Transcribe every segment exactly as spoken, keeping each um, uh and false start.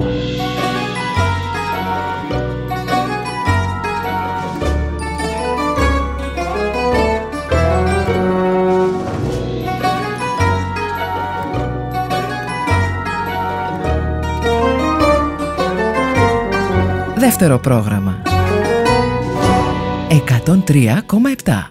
Δεύτερο πρόγραμμα εκατόν τρία κόμμα επτά.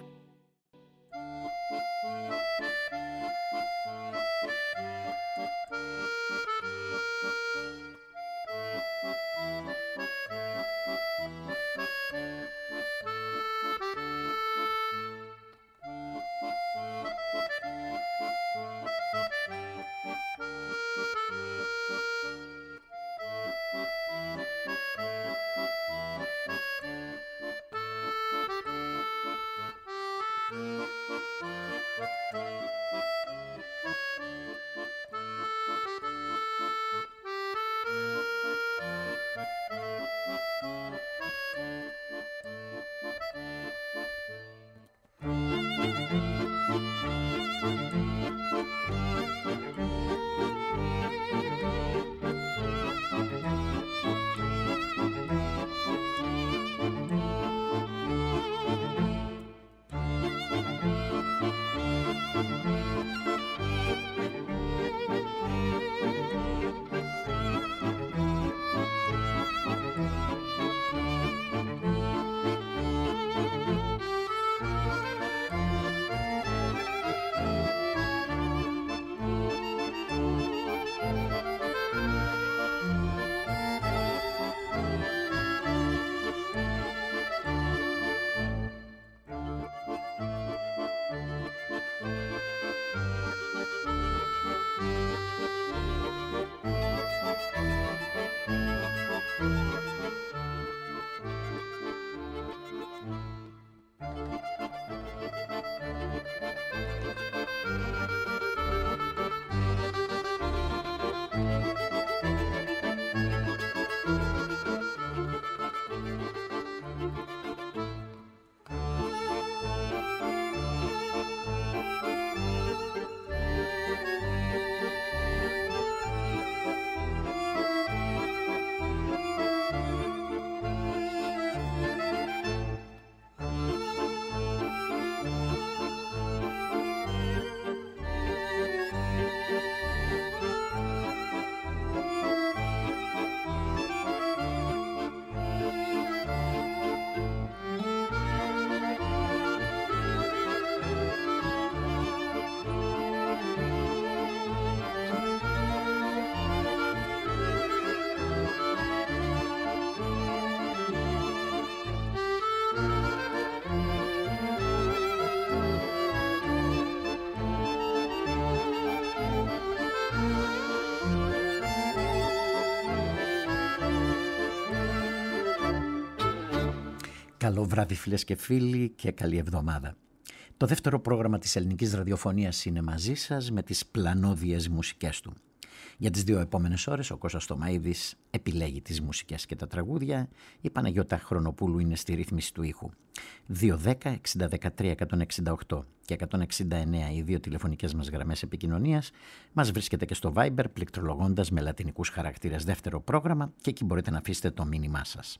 Καλό βράδυ φίλες και φίλοι και καλή εβδομάδα. Το δεύτερο πρόγραμμα της ελληνικής ραδιοφωνίας είναι μαζί σας με τις πλανόδιες μουσικές του. Για τις δύο επόμενες ώρες ο Κώστας Τωμαΐδης επιλέγει τις μουσικές και τα τραγούδια. Η Παναγιώτα Χρονοπούλου είναι στη ρύθμιση του ήχου. δύο δέκα εξήντα δεκατρία εκατόν εξήντα οκτώ και εκατόν εξήντα εννέα οι δύο τηλεφωνικές μας γραμμές επικοινωνίας. Μας βρίσκεται και στο Viber πληκτρολογώντας με λατινικούς χαρακτήρες δεύτερο πρόγραμμα και εκεί μπορείτε να αφήσετε το μήνυμά σας.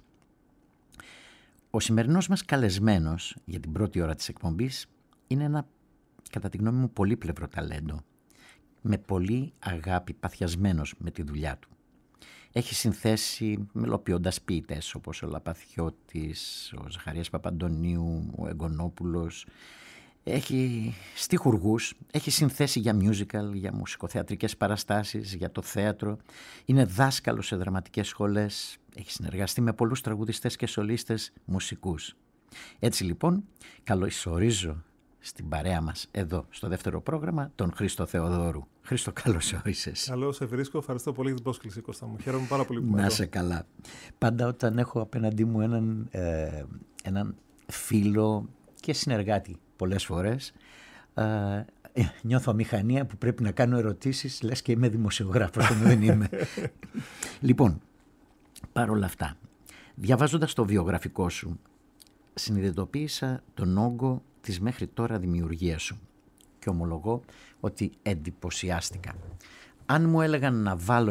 Ο σημερινός μας καλεσμένος για την πρώτη ώρα της εκπομπής είναι ένα, κατά τη γνώμη μου, πολύπλευρο ταλέντο, με πολύ αγάπη, παθιασμένος με τη δουλειά του. Έχει συνθέσει μελοποιώντας ποιητές όπως ο Λαπαθιώτης, ο Ζαχαρίας Παπαντονίου, ο Εγκονόπουλος. Έχει στιχουργούς, έχει συνθέσει για musical, για μουσικοθεατρικές παραστάσεις, για το θέατρο. Είναι δάσκαλος σε δραματικές σχολές. Έχει συνεργαστεί με πολλούς τραγουδιστές και σολίστες μουσικούς. Έτσι λοιπόν, καλωσορίζω στην παρέα μας εδώ στο δεύτερο πρόγραμμα τον Χρήστο Θεοδόρου. Χρήστο, καλώς όρισες. Καλώς σε βρίσκω. Ευχαριστώ πολύ για την πρόσκληση, Κώστα μου. Χαίρομαι πάρα πολύ που είμαι Να εδώ. σε καλά. Πάντα όταν έχω απέναντί μου έναν, ε, έναν φίλο και συνεργάτη πολλές φορές, ε, νιώθω αμηχανία που πρέπει να κάνω ερωτήσεις, λες και είμαι δημοσιογράφος, ενώ δεν είμαι. Λοιπόν, παρόλα αυτά, διαβάζοντας το βιογραφικό σου, συνειδητοποίησα τον όγκο της μέχρι τώρα δημιουργίας σου και ομολογώ ότι εντυπωσιάστηκα. Αν μου έλεγαν να βάλω έναν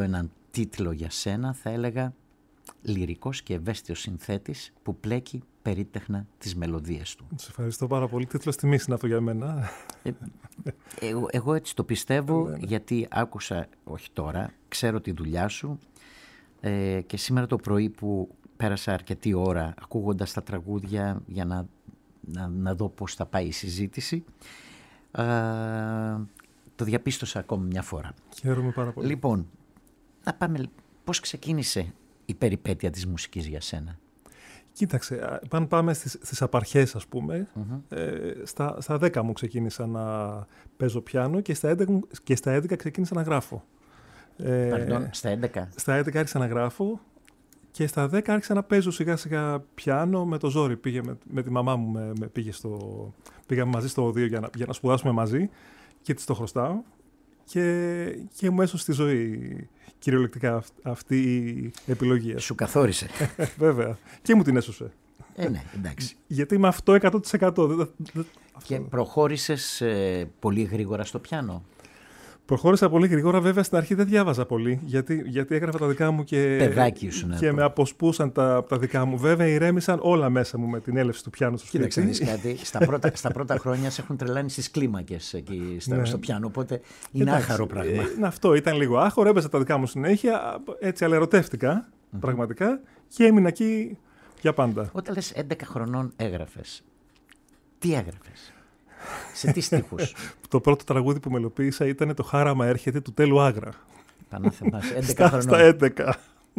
τίτλο για σένα θα έλεγα λυρικός και ευαίσθητος συνθέτης που πλέκει περίτεχνα τις μελωδίες του. Σε ευχαριστώ πάρα πολύ. Τίτλος τιμής είναι αυτό για μένα. Ε, εγώ, εγώ έτσι το πιστεύω, ναι, ναι. γιατί άκουσα, όχι τώρα, ξέρω τη δουλειά σου ε, και σήμερα το πρωί που πέρασα αρκετή ώρα ακούγοντας τα τραγούδια για να, να, να δω πώς θα πάει η συζήτηση, ε, το διαπίστωσα ακόμη μια φορά. Χαίρομαι πάρα πολύ. Λοιπόν, να πάμε, πώς ξεκίνησε η περιπέτεια της μουσικής για σένα? Κοίταξε, αν πάμε στις, στις απαρχές, ας πούμε, Mm-hmm. ε, στα, στα δέκα μου ξεκίνησα να παίζω πιάνο και στα έντεκα, και στα έντεκα ξεκίνησα να γράφω. Ε, Παρντών, στα έντεκα. Στα έντεκα άρχισα να γράφω και στα δέκα άρχισα να παίζω σιγά σιγά πιάνο με το ζόρι. Πήγε με, με τη μαμά μου, με, με πήγε στο, πήγαμε μαζί στο οδείο για να, για να σπουδάσουμε μαζί και της το χρωστάω και, και μου έσωσε στη ζωή κυριολεκτικά αυτή η επιλογή. Σου καθόρισε. Βέβαια. Και μου την έσωσε. Ε, ναι, εντάξει. Γιατί είμαι αυτό εκατό τοις εκατό. Και προχώρησες ε, πολύ γρήγορα στο πιάνο? Προχώρησα πολύ γρήγορα, βέβαια στην αρχή δεν διάβαζα πολύ, γιατί, γιατί έγραφα τα δικά μου και, παιδάκι σου, ναι, και με αποσπούσαν τα, τα δικά μου. Βέβαια ηρέμησαν όλα μέσα μου με την έλευση του πιάνου στο σπίτι. Κοίταξε κάτι, στα πρώτα, στα πρώτα χρόνια σε έχουν τρελάνει στις κλίμακες εκεί στα, ναι. στο πιάνο, οπότε είναι εντάξει, άχαρο πράγμα. Ε, αυτό ήταν λίγο άχαρο, έπαιζα τα δικά μου συνέχεια, έτσι αλερωτεύτηκα mm-hmm. πραγματικά και έμεινα εκεί για πάντα. Όταν λες έντεκα χρονών έγραφες, τι έγραφες? Σε τι στίχους? Το πρώτο τραγούδι που μελοποίησα ήταν το «Χάραμα έρχεται» του Τέλου Άγρα. Πανάθεμας, έντεκα χρονών. Στα έντεκα.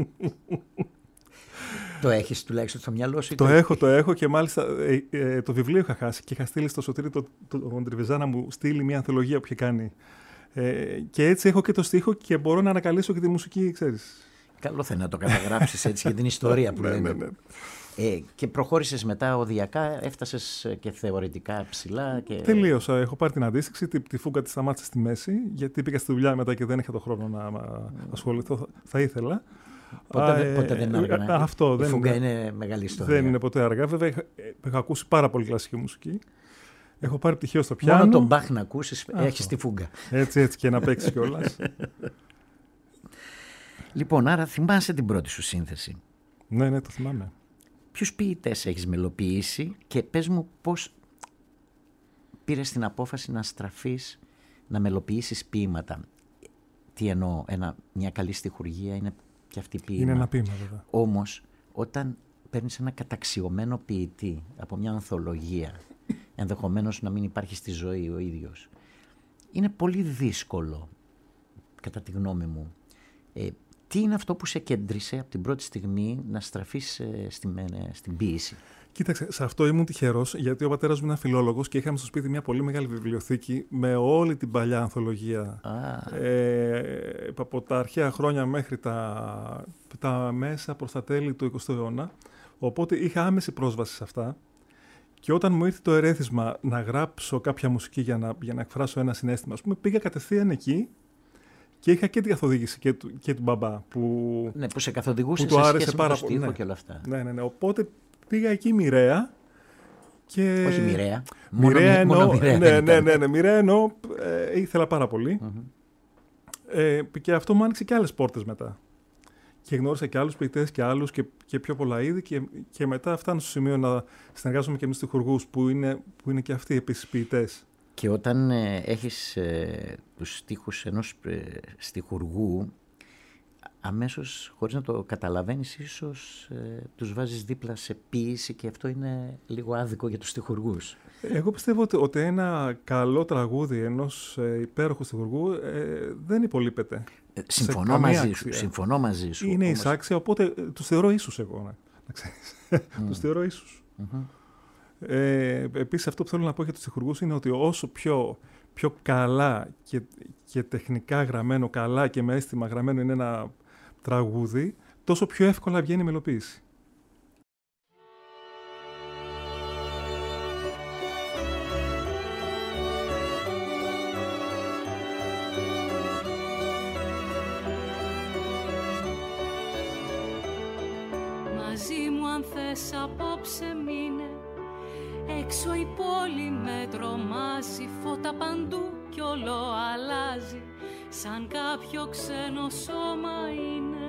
Το έχεις τουλάχιστον στο μυαλό σου? Το, το έχω, το έχω και μάλιστα ε, ε, το βιβλίο είχα χάσει και είχα στείλει στο Σωτήρη τον το, το, το Τριβεζά να μου στείλει μια ανθολογία που είχε κάνει. Ε, και έτσι έχω και το στίχο και μπορώ να ανακαλύψω και τη μουσική, ξέρεις. Καλό θα είναι να το καταγράψεις έτσι για την ιστορία που λέμε. Ναι, ναι, ναι. Ε, και προχώρησες μετά οδιακά, έφτασες και θεωρητικά ψηλά. Και... Τελείωσα. Έχω πάρει την αντίστοιξη, τη, τη φούγκα τη σταμάτησα στη μέση, γιατί πήγα στη δουλειά μετά και δεν είχα το χρόνο να ασχοληθώ. Θα, θα ήθελα. Ποτέ, Α, ε, ποτέ δεν είναι αργά. Ε, αυτό, η δεν φούγκα είναι, είναι μεγάλη ιστορία. Δεν είναι ποτέ αργά. Βέβαια, έχω, έχω ακούσει πάρα πολύ κλασική μουσική. Έχω πάρει πτυχίο στο πιάνο. Μόνο τον Μπαχ να ακούσεις, έχεις τη φούγκα. Έτσι, έτσι και να παίξεις κιόλας. Λοιπόν, άρα θυμάσαι την πρώτη σου σύνθεση? Ναι, ναι, το θυμάμαι. Ποιους ποιητές έχεις μελοποιήσει και πες μου πώς πήρες την απόφαση να στραφείς, να μελοποιήσεις ποίηματα? Τι εννοώ, ένα, μια καλή στιχουργία είναι και αυτή ποίημα. Είναι ένα ποίημα, βέβαια. Όμως, όταν παίρνεις ένα καταξιωμένο ποιητή από μια ανθολογία, ενδεχομένως να μην υπάρχει στη ζωή ο ίδιος, είναι πολύ δύσκολο, κατά τη γνώμη μου. Ε, τι είναι αυτό που σε κέντρισε από την πρώτη στιγμή να στραφείς ε, στην, ε, στην ποίηση? Κοίταξε, σε αυτό ήμουν τυχερός, γιατί ο πατέρας μου είναι φιλόλογος και είχαμε στο σπίτι μια πολύ μεγάλη βιβλιοθήκη με όλη την παλιά ανθολογία. Ah. Ε, από τα αρχαία χρόνια μέχρι τα, τα μέσα προς τα τέλη του εικοστού αιώνα. Οπότε είχα άμεση πρόσβαση σε αυτά. Και όταν μου ήρθε το ερέθισμα να γράψω κάποια μουσική για να, για να εκφράσω ένα συναίσθημα, ας πούμε, πήγα κατευθείαν εκεί. Και είχα και την καθοδήγηση και του, και του μπαμπά που, ναι, που σε καθοδηγούσε που σε άρεσε σχέση πάρα με το πολύ. στίχο Ναι. Και όλα αυτά. Ναι, ναι, ναι. Οπότε πήγα εκεί μοιραία. Και... Όχι μοιραία. Μοιραία εννοώ. Μόνο μοιραία, ναι, ναι, ναι, ναι, μοιραία εννοώ. Ε, ήθελα πάρα πολύ. Mm-hmm. Ε, και αυτό μου άνοιξε και άλλες πόρτες μετά. Και γνώρισα και άλλους ποιητές και άλλους και, και πιο πολλά είδη. Και, και μετά φτάνω στο σημείο να συνεργάζομαι και με στιχουργούς που είναι, που είναι και αυτοί επίσης ποιητές. Και όταν ε, έχεις ε, τους στίχους ενός ε, στιχουργού, αμέσως, χωρίς να το καταλαβαίνεις, ίσως ε, τους βάζεις δίπλα σε ποίηση και αυτό είναι λίγο άδικο για τους στιχουργούς. Εγώ πιστεύω ότι, ότι ένα καλό τραγούδι ενός ε, υπέροχου στιχουργού ε, δεν υπολείπεται. Ε, συμφωνώ, μαζί σου, συμφωνώ μαζί σου. Είναι όμως... εισάξια, οπότε ε, τους θεωρώ ίσους εγώ. Να, να ξέρεις. Mm. Τους θεωρώ ίσους. Mm-hmm. Ε, επίσης αυτό που θέλω να πω για τους στιχουργούς είναι ότι όσο πιο, πιο καλά και, και τεχνικά γραμμένο, καλά και με αίσθημα γραμμένο είναι ένα τραγούδι, τόσο πιο εύκολα βγαίνει η μελοποίηση. Μαζί μου αν θες απόψε μείνε. Έξω η πόλη με τρομάζει, φώτα παντού κι όλο αλλάζει. σαν κάποιο ξένο σώμα είναι.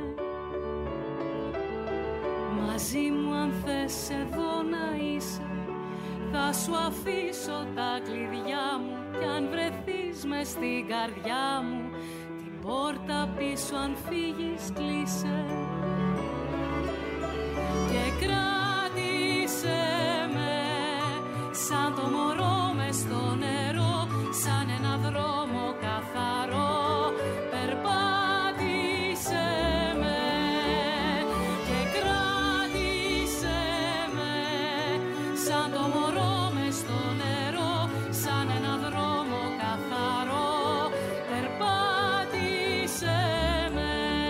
Μαζί μου αν θες εδώ να είσαι, θα σου αφήσω τα κλειδιά μου, κι αν βρεθείς μες στην καρδιά μου, την πόρτα πίσω αν φύγεις κλείσε. Και κράτησε με σαν το μωρό μες στο νερό, σαν ένα δρόμο καθαρό. Περπάτησε με και κράτησε με σαν το μωρό μες στο νερό, σαν ένα δρόμο καθαρό. Περπάτησε με.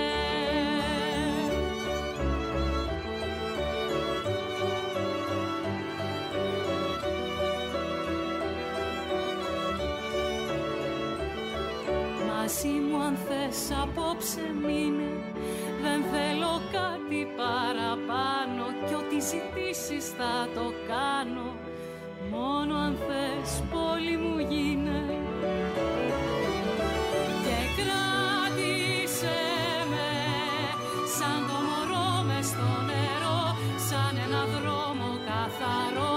Μαζί μου αν θες απόψε μείνε, δεν θέλω κάτι παραπάνω, κι ό,τι ζητήσεις θα το κάνω, μόνο αν θες πόλη μου γίνε. Και κράτησε με σαν το μωρό μες στο νερό, σαν ένα δρόμο καθαρό.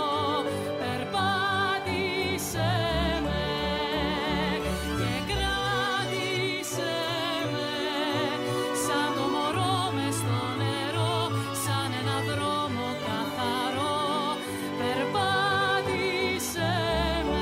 Περπάτησε με και κράτησε με σαν το μωρό μες στο νερό, σαν ένα δρόμο καθαρό. Περπάτησε με.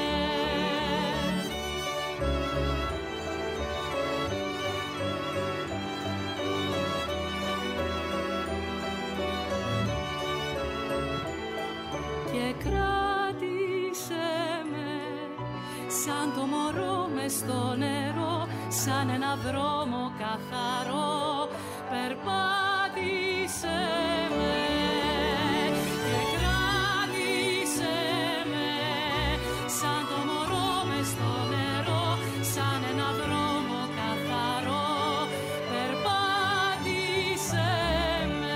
Και κράτησε με σαν το μωρό μες στο νερό, σαν ένα δρόμο καθαρό. Περπάτησε με και κράτησε με σαν το μωρό μες στο νερό, σαν ένα δρόμο καθαρό. Περπάτησε με.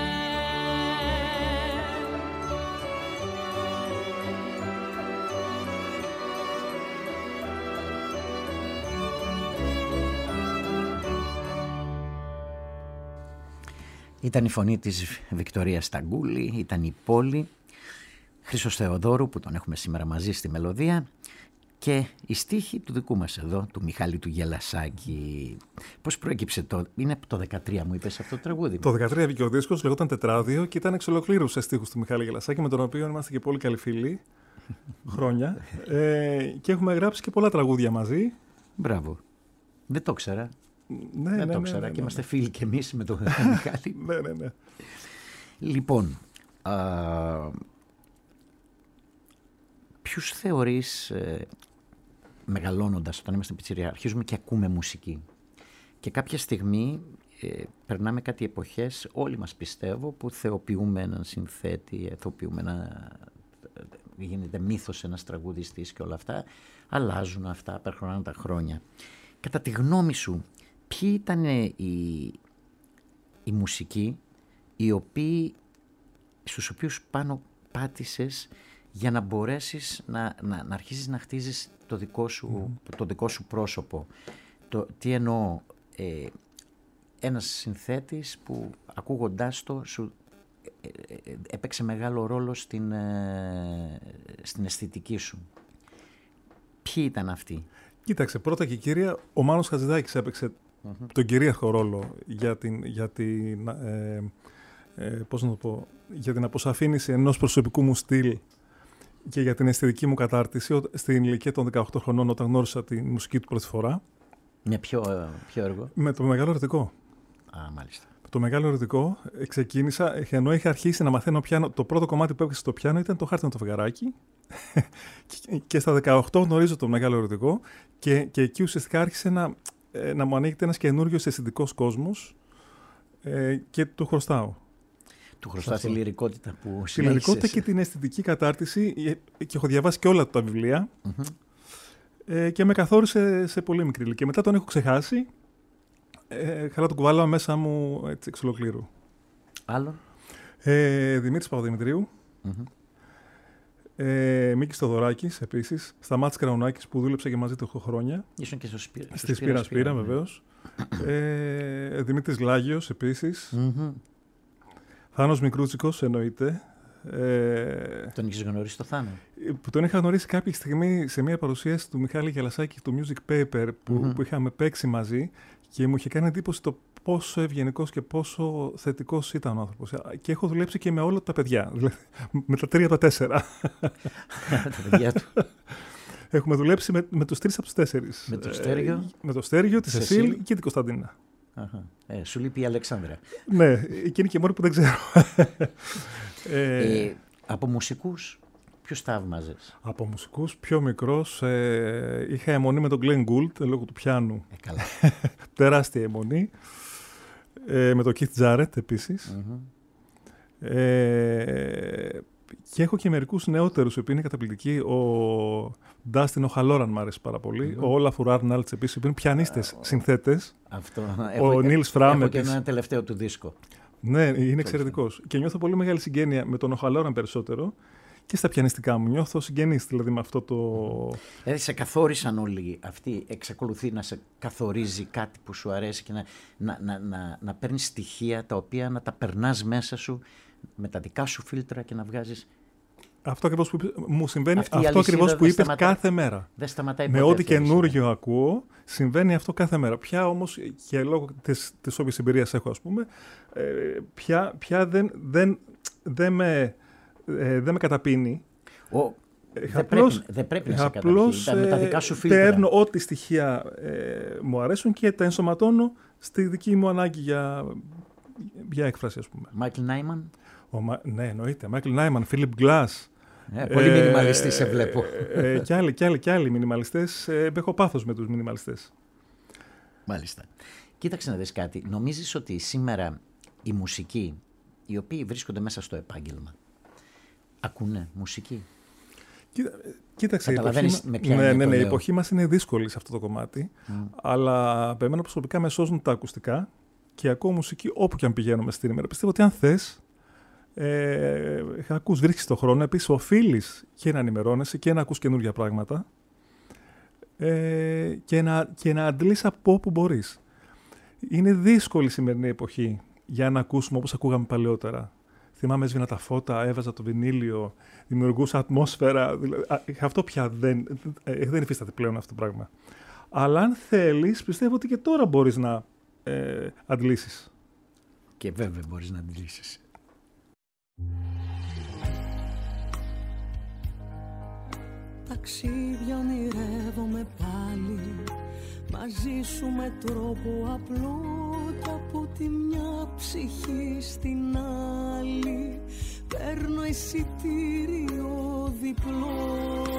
Ήταν η φωνή της Βικτωρίας Σταγκούλη, ήταν η Πόλη, Χρήστος Θεοδόρου που τον έχουμε σήμερα μαζί στη μελωδία και η στίχη του δικού μας εδώ, του Μιχάλη του Γελασάκη. Πώς προέκυψε το, είναι το δεκατρία μου είπες αυτό το τραγούδι. Το δεκατρία βγήκε ο δίσκος, λεγόταν Τετράδιο και ήταν εξ ολοκλήρου σε στίχους του Μιχάλη Γελασάκη, με τον οποίο είμαστε και πολύ καλοί φίλοι χρόνια ε, και έχουμε γράψει και πολλά τραγούδια μαζί. Μπράβο. Δεν το ξέρα. Ναι, Δεν ναι, το ναι, ξέρα ναι, ναι, και είμαστε ναι. φίλοι και εμείς με τον Μιχάλη. Ναι, ναι, ναι. Λοιπόν, α, ποιους θεωρείς, ε, μεγαλώνοντας, όταν είμαστε πιτσιριά, αρχίζουμε και ακούμε μουσική. Και κάποια στιγμή ε, περνάμε κάτι εποχές, όλοι μας πιστεύω, που θεοποιούμε έναν συνθέτη, θεοποιούμε ένα, γίνεται μύθος ένας τραγουδιστής και όλα αυτά. Αλλάζουν αυτά, περνάνε τα χρόνια. Κατά τη γνώμη σου, ποιοι ήταν οι, οι μουσικοί οι οποίοι, στους οποίους πάνω πάτησες για να μπορέσεις να, να, να αρχίσεις να χτίζεις το δικό σου, mm. το δικό σου πρόσωπο. Το, τι εννοώ, ε, ένας συνθέτης που ακούγοντάς το σου ε, ε, έπαιξε μεγάλο ρόλο στην, ε, στην αισθητική σου. Ποιοι ήταν αυτοί? Κοίταξε, πρώτα και κύρια, ο Μάνος Χατζηδάκης έπαιξε mm-hmm. τον κυρίαρχο ρόλο για την, για την, ε, ε, πώς να το πω, για την αποσαφήνιση ενός προσωπικού μου στυλ και για την αισθητική μου κατάρτιση στην ηλικία των δεκαοκτώ χρονών, όταν γνώρισα τη μουσική του πρώτη φορά. Με ποιο, ποιο έργο? Με το Μεγάλο Ερωτικό. Α, μάλιστα. Το Μεγάλο Ερωτικό ξεκίνησα, ενώ είχα αρχίσει να μαθαίνω πιάνο. Το πρώτο κομμάτι που έπαιξε στο πιάνο ήταν το Χάρτινο το φεγγαράκι. Και στα δεκαοκτώ γνωρίζω το Μεγάλο Ερωτικό και, και εκεί ουσιαστικά άρχισε να, να μου ανοίγεται ένας καινούριος αισθητικός κόσμος ε, και του χρωστάω. Του χρωστά τη λυρικότητα που συνέχισες. Τη λυρικότητα και την αισθητική κατάρτιση, και έχω διαβάσει και όλα τα βιβλία mm-hmm. ε, και με καθόρισε σε πολύ μικρή ηλικία. Μετά τον έχω ξεχάσει. Ε, χαρά του κουβάλαω μέσα μου έτσι, εξ ολοκλήρου. Άλλον. Ε, Δημήτρης Παπαδημητρίου. Mm-hmm. Ε, Μίκης Θοδωράκης επίσης, Σταμάτης Κραουνάκης που δούλεψε και μαζί του οκτώ χρόνια. Ήσουν και στο Σπύρα. Στη Σπύρα Σπύρα, βεβαίως. ε, Δημήτρης Λάγιος επίσης. Mm-hmm. Θάνος Μικρούτσικος εννοείται. Ε, τον είχες γνωρίσει το Θάνο? Που τον είχα γνωρίσει κάποια στιγμή σε μια παρουσίαση του Μιχάλη Γελασάκη του Music Paper που, mm-hmm. που είχαμε παίξει μαζί και μου είχε κάνει εντύπωση το πόσο ευγενικός και πόσο θετικός ήταν ο άνθρωπος. Και έχω δουλέψει και με όλα τα παιδιά, δηλαδή με τα τρία από τα τέσσερα. Τα παιδιά του. Έχουμε δουλέψει με, με τους τρεις από τους τέσσερις. Με το Στέργιο. Ε, με το Στέργιο, τη Σεσίλ και την Κωνσταντίνα. Αχα. Ε, σου λείπει η Αλεξάνδρα. Ναι, εκείνη και μόνη που δεν ξέρω. ε, ε, από μουσικούς, ποιους θαύμαζες? Από μουσικούς, πιο μικρός, ε, είχα αιμονή με τον Glenn Gould, λόγω του πιάνου. Ε, καλά. Τεράστια αιμονή. Ε, με τον Keith Jarrett επίσης. Mm-hmm. Ε, και έχω και μερικούς νεότερους, που είναι καταπληκτικοί. Ο Dustin O'Halloran μ' άρεσε πάρα πολύ. Mm-hmm. Ο Olafur Arnalds επίσης, που είναι πιανίστες, uh, συνθέτες. Αυτό. Ο έχω, Nils Fram έχω επίσης. και ένα τελευταίο του δίσκο. Ναι, είναι εξαιρετικός. Και νιώθω πολύ μεγάλη συγγένεια με τον O'Halloran περισσότερο. Και στα πιανιστικά μου νιώθω συγγενής, δηλαδή με αυτό το... Δηλαδή σε καθόρισαν όλοι αυτοί, εξακολουθεί να σε καθορίζει κάτι που σου αρέσει και να, να, να, να, να παίρνεις στοιχεία τα οποία να τα περνάς μέσα σου με τα δικά σου φίλτρα και να βγάζεις... Αυτό ακριβώς που μου συμβαίνει, αυτό ακριβώς που είπες σταματά... κάθε μέρα. Δεν σταματάει με ποτέ. ό,τι καινούργιο ακούω, συμβαίνει αυτό κάθε μέρα. Πια όμως, και λόγω της, της όποιας εμπειρίας έχω, ας πούμε, ε, πια, πια δεν, δεν, δεν με... Ε, δεν με καταπίνει. Ο, ε, δεν, απλώς, πρέπει, δεν πρέπει να σε απλώς, καταπίνει. Με τα δικά σου φίλτρα. Παίρνω ό,τι στοιχεία ε, μου αρέσουν και τα ενσωματώνω στη δική μου ανάγκη για, για έκφραση, ας πούμε. Μάικλ Νάιμαν. Ναι, εννοείται. Μάικλ Νάιμαν, Φίλιπ Γκλάς. Ε, πολύ ε, μινιμαλιστής σε βλέπω. Ε, ε, και άλλοι, και άλλοι, και άλλοι μινιμαλιστές. Ε, έχω πάθος με τους μινιμαλιστές. Μάλιστα. Κοίταξε να δεις κάτι. Νομίζεις ότι σήμερα οι μουσικοί, οι οποίοι βρίσκονται μέσα στο επάγγελμα, ακούνε μουσική? Κοίτα, κοίταξε, καταλαβαίνεις εποχή, με ποια ναι, ναι, ναι, η λέω. εποχή μας είναι δύσκολη σε αυτό το κομμάτι, mm. αλλά εμένα προσωπικά με σώζουν τα ακουστικά και ακούω μουσική όπου και αν πηγαίνω μες στην ημέρα. Πιστεύω ότι αν θες, ε, ακούς, βρίσκεις τον χρόνο, επίσης οφείλεις και να ενημερώνεσαι και να ακούς καινούργια πράγματα ε, και, να, και να αντλείς από όπου μπορείς. Είναι δύσκολη η σημερινή εποχή για να ακούσουμε όπως ακούγαμε παλαιότερα. Θυμάμαι, έσβηνα τα φώτα, έβαζα το βινίλιο, δημιουργούσα ατμόσφαιρα. Αυτό πια δεν, δεν υφίσταται πλέον αυτό το πράγμα. Αλλά αν θέλεις, πιστεύω ότι και τώρα μπορείς να ε, αντλήσεις. Και βέβαια μπορείς να αντλήσεις. Ταξίδια ονειρεύομαι πάλι, μαζί σου με τρόπο απλό, κι από τη μια ψυχή στην άλλη παίρνω εισιτήριο διπλό.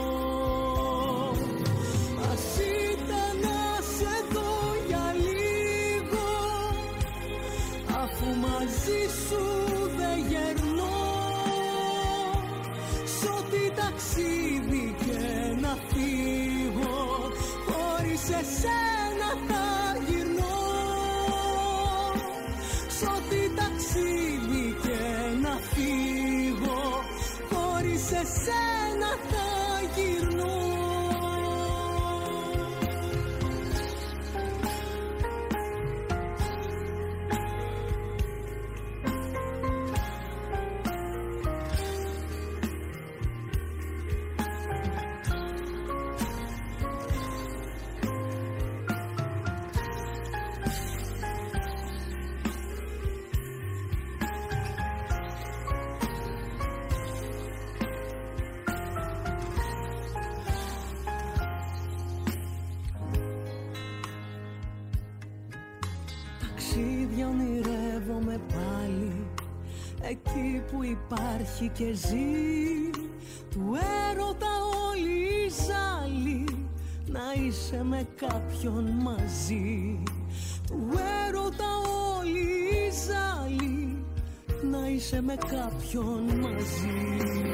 Ας ήταν να σε δω για λίγο, αφού μαζί σου δεν γερνώ, σ' ό,τι ταξίδι και να φύγω, χωρίς εσένα θα γυρνώ, σ' ό,τι ταξίδι και να φύγω, χωρίς εσένα θα γυρνώ. Ταξίδια ονειρεύομαι πάλι, εκεί που υπάρχει και ζει του έρωτα όλη η ζάλη, να είσαι με κάποιον μαζί. Του έρωτα όλη η ζάλη, να είσαι με κάποιον μαζί.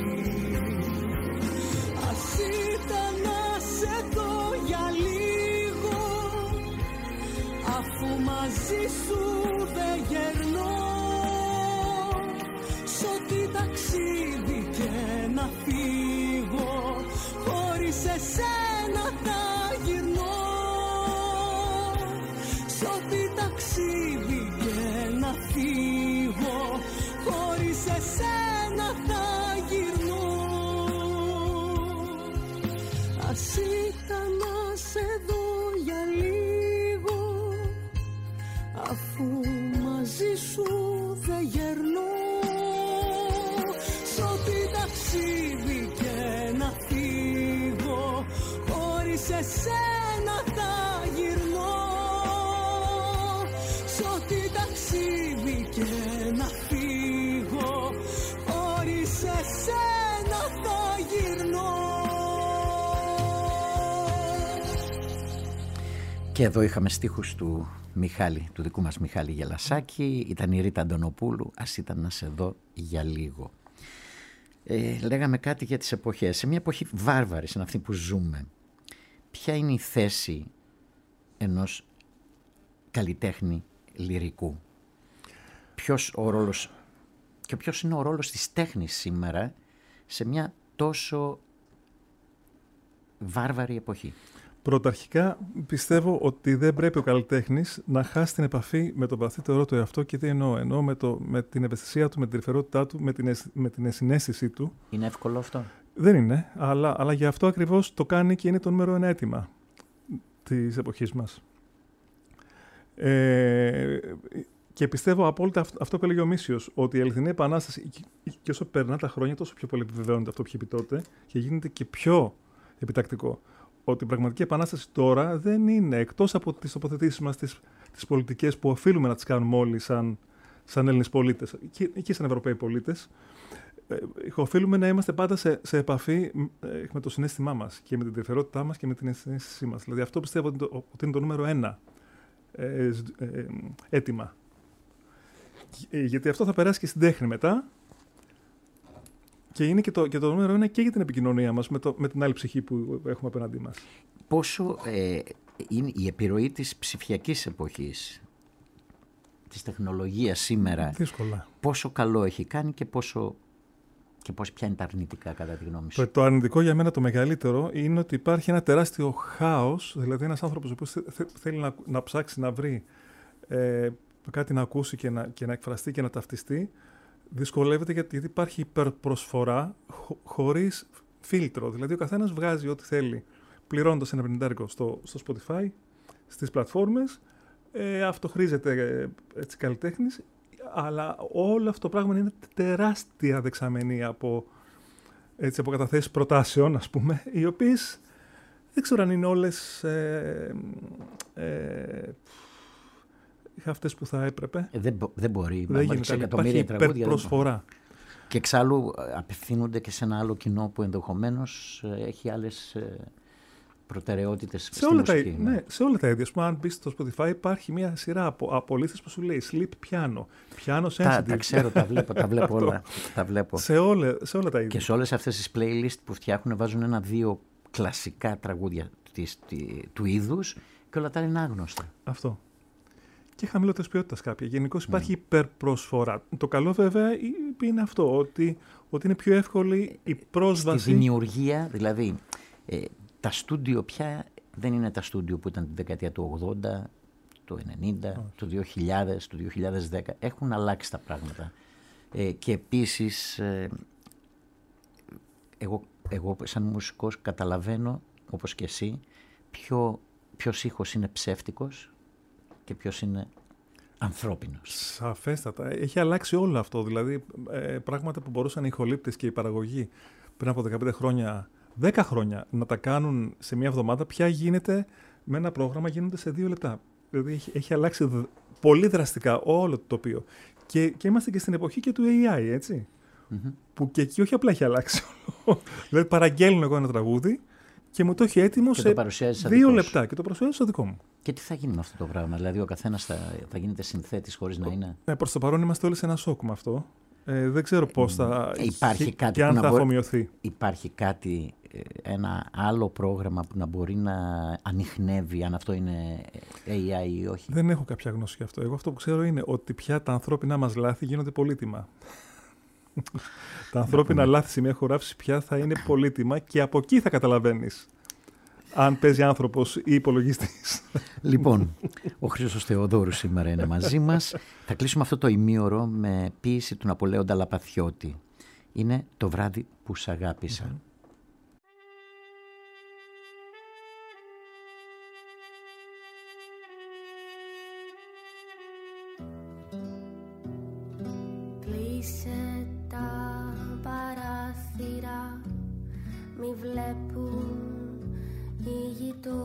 Ας ήταν να σε δω για λίγο, αφού μαζί σου δεν γερνώ, σ' ό,τι ταξίδι και να φύγω, σένα θα γυρνώ, σ' ό,τι ταξίδι και να φύγω, χωρίς εσένα θα γυρνώ. Και εδώ είχαμε στίχους του Μιχάλη, του δικού μας Μιχάλη Γελασάκη. Ήταν η Ρίτα Αντωνοπούλου, ας ήταν να σε δω για λίγο. Ε, λέγαμε κάτι για τις εποχές. Σε μια εποχή βάρβαρη, σαν αυτή που ζούμε, ποια είναι η θέση ενός καλλιτέχνη λυρικού? Ποιος ο ρόλος, και ποιος είναι ο ρόλος της τέχνης σήμερα σε μια τόσο βάρβαρη εποχή? Πρωταρχικά πιστεύω ότι δεν πρέπει ο καλλιτέχνης να χάσει την επαφή με τον βαθύτερό του εαυτό, και τι εννοώ? Εννοώ με, το, με την ευαισθησία του, με την τρυφερότητά του, με την, με την ενσυναίσθησή του. Είναι εύκολο αυτό? Δεν είναι, αλλά, αλλά γι' αυτό ακριβώς το κάνει και είναι το νούμερο ένα αίτημα της εποχής μας. Ε, και πιστεύω απόλυτα αυτό που έλεγε ο Μίσιος, ότι η αληθινή επανάσταση, και όσο περνά τα χρόνια, τόσο πιο πολύ επιβεβαιώνεται αυτό που είχε πει τότε και γίνεται και πιο επιτακτικό. Ότι η πραγματική επανάσταση τώρα δεν είναι, εκτός από τις τοποθετήσεις μας, τις, τις πολιτικές που οφείλουμε να τις κάνουμε όλοι σαν, σαν Έλληνες πολίτες και, και σαν Ευρωπαίοι πολίτες, ε, οφείλουμε να είμαστε πάντα σε, σε επαφή ε, με το συναίσθημά μας και με την τρυφερότητά μας και με την ενσυναίσθησή μας. Δηλαδή αυτό πιστεύω ότι, το, ότι είναι το νούμερο ένα ε, ε, ε, αίτημα. Ε, γιατί αυτό θα περάσει και στην τέχνη μετά. Και είναι και το, και το νούμερο ένα και για την επικοινωνία μας με, το, με την άλλη ψυχή που έχουμε απέναντί μας. Πόσο ε, είναι η επιρροή της ψηφιακής εποχής, της τεχνολογίας σήμερα, δύσκολα, πόσο καλό έχει κάνει και πόσο, και πώς, ποια είναι τα αρνητικά κατά τη γνώμη σου? Το, το αρνητικό για μένα το μεγαλύτερο είναι ότι υπάρχει ένα τεράστιο χάος, δηλαδή ένας άνθρωπος που θέλει να, να ψάξει να βρει ε, κάτι να ακούσει και να, και να εκφραστεί και να ταυτιστεί, δυσκολεύεται γιατί υπάρχει υπερπροσφορά χω, χωρίς φίλτρο. Δηλαδή ο καθένας βγάζει ό,τι θέλει πληρώνοντας ένα πενηντάρικο στο, στο Spotify, στις πλατφόρμες, ε, αυτοχρήζεται ε, έτσι καλλιτέχνης, αλλά όλο αυτό το πράγμα είναι τεράστια δεξαμενή από, έτσι, από καταθέσεις προτάσεων, ας πούμε, οι οποίες δεν ξέρω αν είναι όλες ε, ε, αυτές που θα έπρεπε. Ε, δεν, δεν μπορεί. Δεν γίνεται. Υπάρχει υπερπροσφορά. Και εξάλλου απευθύνονται και σε ένα άλλο κοινό που ενδεχομένως έχει άλλες προτεραιότητες σε στη όλα μουσική. Τα, ναι, σε όλα τα ίδια. Αν μπεις στο Spotify υπάρχει μια σειρά από, από λίστες που σου λέει sleep piano, piano sensitive. Τα, τα ξέρω, τα βλέπω, τα βλέπω όλα. Τα βλέπω. Σε, όλε, σε όλα τα ίδια. Και σε όλες αυτές τις playlist που φτιάχνουν βάζουν ένα-δύο κλασικά τραγούδια της, τη, του είδους και όλα τα είναι άγνωστα. Αυτό. Και χαμηλότερης ποιότητας κάποια. Γενικώς υπάρχει mm. υπερπροσφορά. Το καλό βέβαια είναι αυτό, ότι, ότι είναι πιο εύκολη η πρόσβαση. Στη δημιουργία, δηλαδή, ε, τα στούντιο πια δεν είναι τα στούντιο που ήταν τη δεκαετία του ογδόντα, του ενενήντα, oh. του δύο χιλιάδες, του δύο χιλιάδες δέκα. Έχουν αλλάξει τα πράγματα. Ε, και επίσης, ε, εγώ, εγώ σαν μουσικός καταλαβαίνω, όπως και εσύ, ποιο, ποιος ήχος είναι ψεύτικος και ποιος είναι ανθρώπινος. Σαφέστατα. Έχει αλλάξει όλο αυτό. Δηλαδή, ε, πράγματα που μπορούσαν οι ηχολήπτες και η παραγωγή πριν από δεκαπέντε χρόνια, δέκα χρόνια να τα κάνουν σε μία εβδομάδα, πια γίνεται με ένα πρόγραμμα, γίνονται σε δύο λεπτά. Δηλαδή, έχει, έχει αλλάξει δ, πολύ δραστικά όλο το τοπίο. Και, και είμαστε και στην εποχή και του έι άι, έτσι. Mm-hmm. Που και εκεί όχι απλά έχει αλλάξει όλο. Δηλαδή, παραγγέλνω εγώ ένα τραγούδι και μου το έχει έτοιμο και σε δύο λεπτά και το προσφέρω στο δικό μου. Και τι θα γίνει με αυτό το πράγμα? Δηλαδή ο καθένας θα, θα γίνεται συνθέτης χωρίς να είναι... Ναι, προς το παρόν είμαστε όλοι σε ένα σοκ με αυτό. Ε, δεν ξέρω πώς θα... Υπάρχει κάτι και αν που θα να αφομοιωθεί. Υπάρχει κάτι, ένα άλλο πρόγραμμα που να μπορεί να ανιχνεύει αν αυτό είναι έι άι ή όχι? Δεν έχω κάποια γνώση γι' αυτό. Εγώ αυτό που ξέρω είναι ότι πια τα ανθρώπινά μας λάθη γίνονται πολύτιμα. Τα ανθρώπινα λάθη σε μια χωράφηση πια θα είναι πολύτιμα και από εκεί θα καταλαβαίνεις αν παίζει άνθρωπος ή υπολογιστής. Λοιπόν, ο Χρήστος Θεοδόρου σήμερα είναι μαζί μας. Θα κλείσουμε αυτό το ημίωρο με ποίηση του Ναπολέοντα Λαπαθιώτη. Είναι «Το βράδυ που σ' αγάπησα». Mm-hmm. Κλείσε τα παράθυρα, μη βλέπουν οι γειτονιές.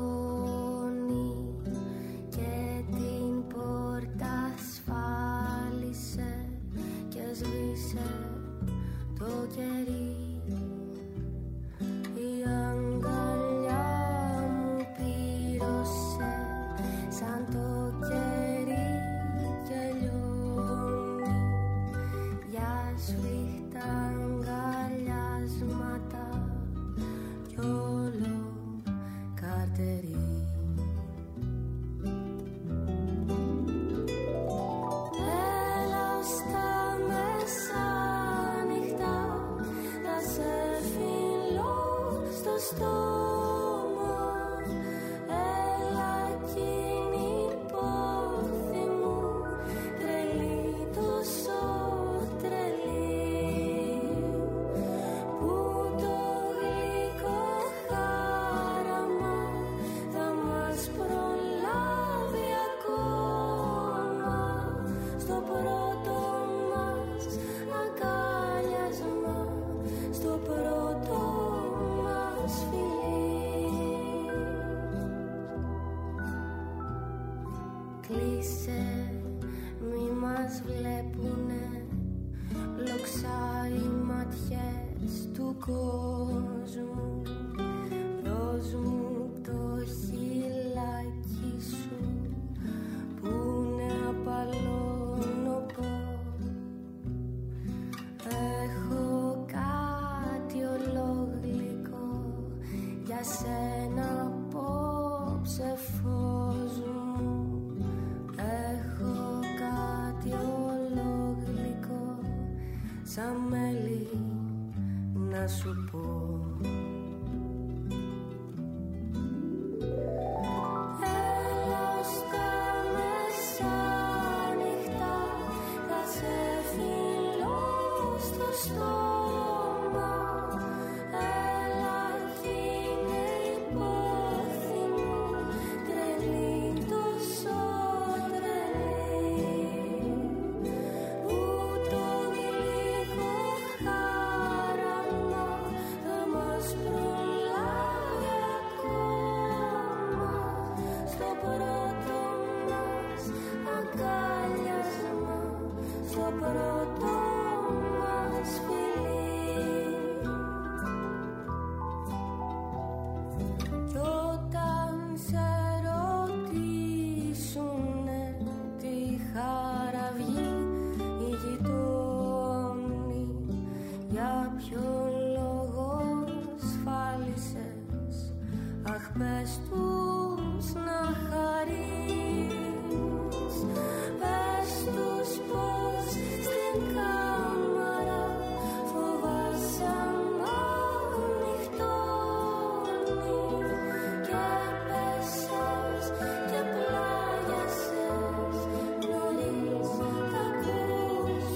ήλθε το κερί, η αγκαλιά μου πήρωσε σαν το κερί και λιώνει για σφιχτά αγκαλιάσματα κι όλο καρτερί. Κόσμου, δώσ' μου το χειλάκι σου που είναι απαλό νοπό. Έχω κάτι ολόγλυκο για σένα απόψε, φως μου. Έχω κάτι ολόγλυκο σαν μέλι να σου πω. Έλα στα μεσάνυχτα, θα σε φιλώ στο στόμα. Έλα κι είναι η πόθη μου, τρελή, τόσο τρελή, που το γλυκό χάραμα θα μας προλάβει ακόμα στο πρώτο μας αγκάλιασμα, στο πρώτο μας φιλί. Κι όταν σε ρωτήσουνε τι χαραυγή η γειτόνι, για ποιο λόγο σφάλισες, αχ πες τους να χαρείς. Πες τους πως στην κάμαρα φοβάσαι ανοιχτώνει και πέσες και πλάγιασες νωρίς, θα ακούς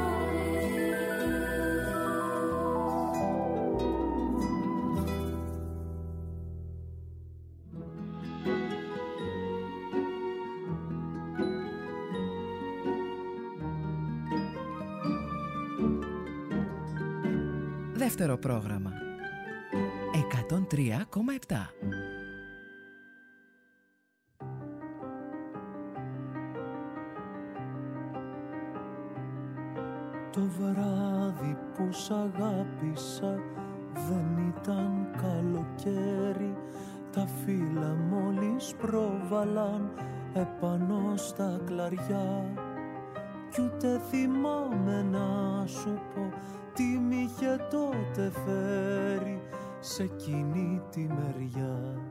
Δεύτερο πρόγραμμα εκατόν τρία κόμμα επτά. Το βράδυ που σ' αγάπησα δεν ήταν καλοκαίρι. Τα φύλλα μόλις πρόβαλαν επάνω στα κλαριά. Κι ούτε θυμάμαι να σου πω τι μ' είχε τότε φέρει σε εκείνη τη μεριά.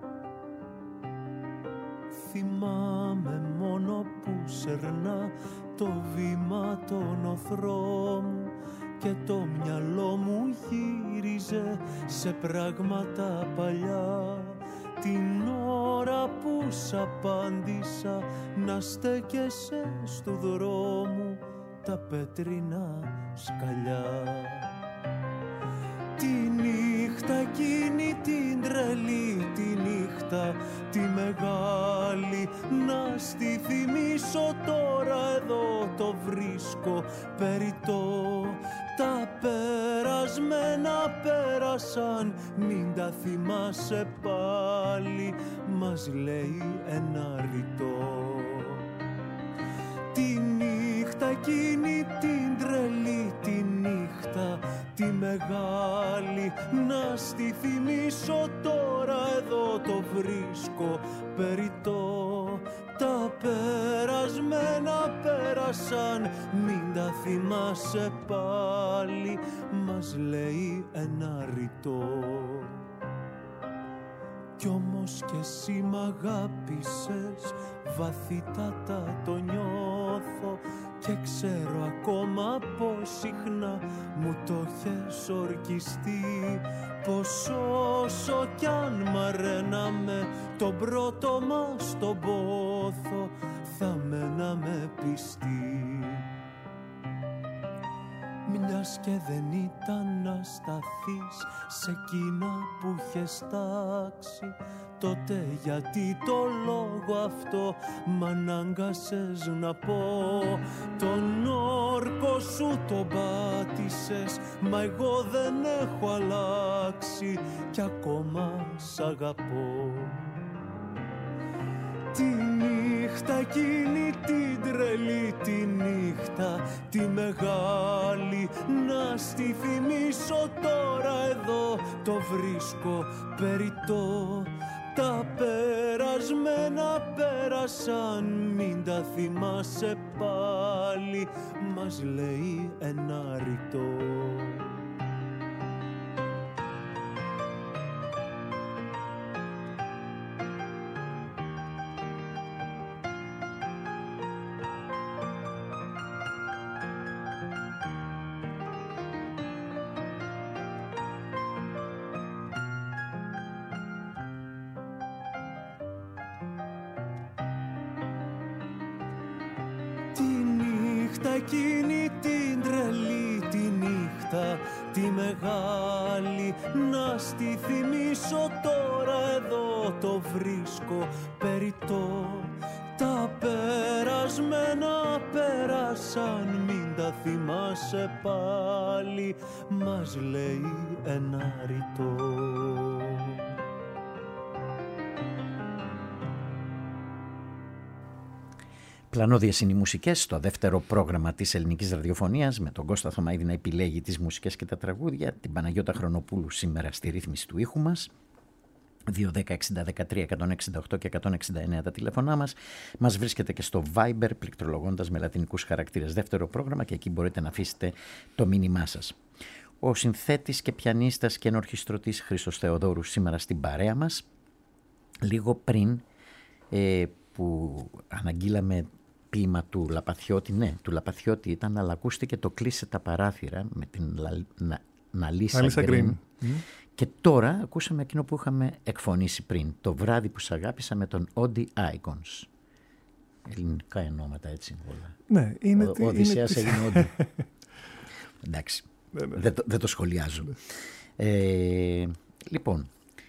Θυμάμαι μόνο που σερνά το βήμα των οθρό μου και το μυαλό μου γύριζε σε πράγματα παλιά. Την ώρα που σ' απάντησα να στέκεσαι στου δρόμου τα πέτρινα σκαλιά. Τη νύχτα εκείνη την τρελή, τη νύχτα τη μεγάλη, να στη θυμίσω τώρα εδώ το βρίσκω περιττό. Τα περασμένα πέρασαν, μην τα θυμάσαι πάλι, μας λέει ένα ρητό. Τη νύχτα εκείνη την τρελή, τη νύχτα μεγάλη να στη θυμίσω τώρα εδώ το βρίσκω περιττό. Τα περασμένα πέρασαν, μην τα θυμάσαι πάλι, μας λέει ένα ρητό. Κι όμως κι εσύ μ' αγάπησες, βαθύτατα το νιώθω και ξέρω ακόμα πως συχνά μου το έχεις ορκιστεί, πως όσο κι αν μαραίναμε τον πρώτο μας τον πόθο θα μέναμε πιστοί. Μιας και δεν ήταν να σταθείς σε εκείνα που είχες τάξει, τότε γιατί το λόγο αυτό μ' ανάγκασες να πω. Τον όρκο σου τον πάτησες, μα εγώ δεν έχω αλλάξει κι ακόμα σ' αγαπώ. Τη νύχτα εκείνη την τρελή τη νύχτα, τη μεγάλη να στη θυμίσω τώρα εδώ το βρίσκω περιττό. Τα περασμένα πέρασαν, μην τα θυμάσαι πάλι, μας λέει ένα ρητό. Εκείνη την τρελή τη νύχτα, τη μεγάλη να στη θυμίσω τώρα εδώ το βρίσκω περιττό. Τα περασμένα πέρασαν, μην τα θυμάσαι πάλι, μας λέει ένα ρητό. Πλανώδιες είναι οι μουσικές στο δεύτερο πρόγραμμα της ελληνικής ραδιοφωνίας, με τον Κώστα Θωμαίδη να επιλέγει τις μουσικές και τα τραγούδια, την Παναγιώτα Χρονοπούλου σήμερα στη ρύθμιση του ήχου μας. δύο δέκα εξήντα δεκατρία εκατόν εξήντα οκτώ και εκατόν εξήντα εννέα τα τηλέφωνά μας. Μας βρίσκεται και στο Viber πληκτρολογώντας με λατινικούς χαρακτήρες δεύτερο πρόγραμμα και εκεί μπορείτε να αφήσετε το μήνυμά σας. Ο συνθέτης και πιανίστας και ενορχιστρωτής Χρήστος Θεοδόρου σήμερα στην παρέα μας. Λίγο πριν ε, που αναγγείλαμε ποίημα του Λαπαθιώτη, ναι, του Λαπαθιώτη ήταν, αλλά ακούστηκε το «Κλείσε τα παράθυρα» με την Ναλίσα Γκριν. Mm. Και τώρα ακούσαμε εκείνο που είχαμε εκφωνήσει πριν, «Το βράδυ που σ' αγάπησα» με τον Όντι Icons. Ελληνικά ενώματα έτσι όλα. Ναι, είναι... Ο, ο Οδυσσέας έγινε Όντι. Εντάξει, ναι, ναι. Δεν, το, δεν το σχολιάζω. Ναι. Ε, λοιπόν,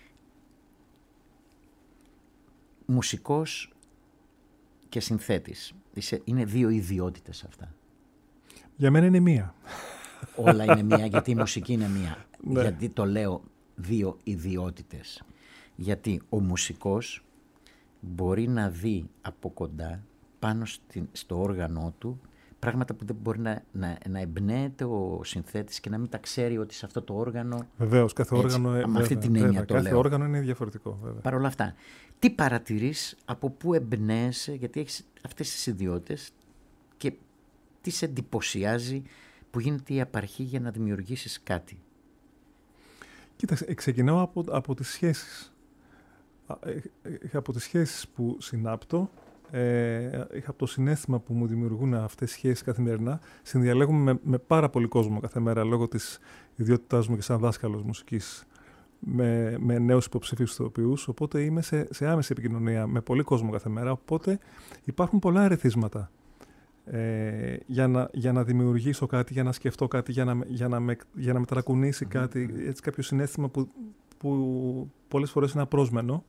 μουσικός και συνθέτης. Είναι δύο ιδιότητες αυτά. Για μένα είναι μία. Όλα είναι μία, γιατί η μουσική είναι μία. Ναι. Γιατί το λέω δύο ιδιότητες. Γιατί ο μουσικός μπορεί να δει από κοντά πάνω στην, στο όργανο του πράγματα που δεν μπορεί να, να, να εμπνέεται ο συνθέτης και να μην τα ξέρει ότι σε αυτό το όργανο... Βεβαίως, κάθε έτσι, όργανο, με βέβαια, αυτή την έννοια βέβαια, το κάθε λέω. όργανο είναι διαφορετικό. Βέβαια. Παρ' όλα αυτά, τι παρατηρείς, από πού εμπνέεσαι, γιατί έχεις αυτές τις ιδιότητες και τι σε εντυπωσιάζει που γίνεται η απαρχή για να δημιουργήσεις κάτι? Κοίταξε, ξεκινάω από, από τις σχέσεις. Από τις σχέσεις που συνάπτω, ε, είχα από το συναίσθημα που μου δημιουργούν αυτές οι σχέσεις καθημερινά. Συνδιαλέγουμε με, με πάρα πολύ κόσμο κάθε μέρα λόγω της ιδιότητάς μου και σαν δάσκαλος μουσικής με, με νέους υποψηφίους ηθοποιούς. Οπότε είμαι σε, σε άμεση επικοινωνία με πολύ κόσμο κάθε μέρα. Οπότε υπάρχουν πολλά ερεθίσματα ε, για, να, για να δημιουργήσω κάτι, για να σκεφτώ κάτι, για να, για να, με, για να μεταρακουνήσει mm-hmm. κάτι. Έτσι, κάποιο συναίσθημα που, που πολλές φορές είναι απρόσμενο.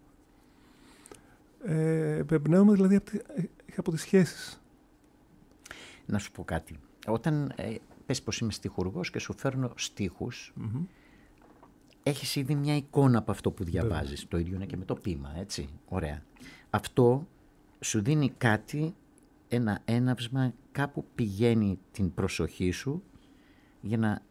Ε, εμπνέομαι δηλαδή από, από τις σχέσεις. Να σου πω κάτι. Όταν ε, πες πως είμαι στιχουργός και σου φέρνω στίχους, mm-hmm. έχεις ήδη μια εικόνα από αυτό που διαβάζεις. Yeah. Το ίδιο είναι και με το ποίημα, έτσι. Ωραία. Αυτό σου δίνει κάτι, ένα έναυσμα, κάπου πηγαίνει την προσοχή σου για να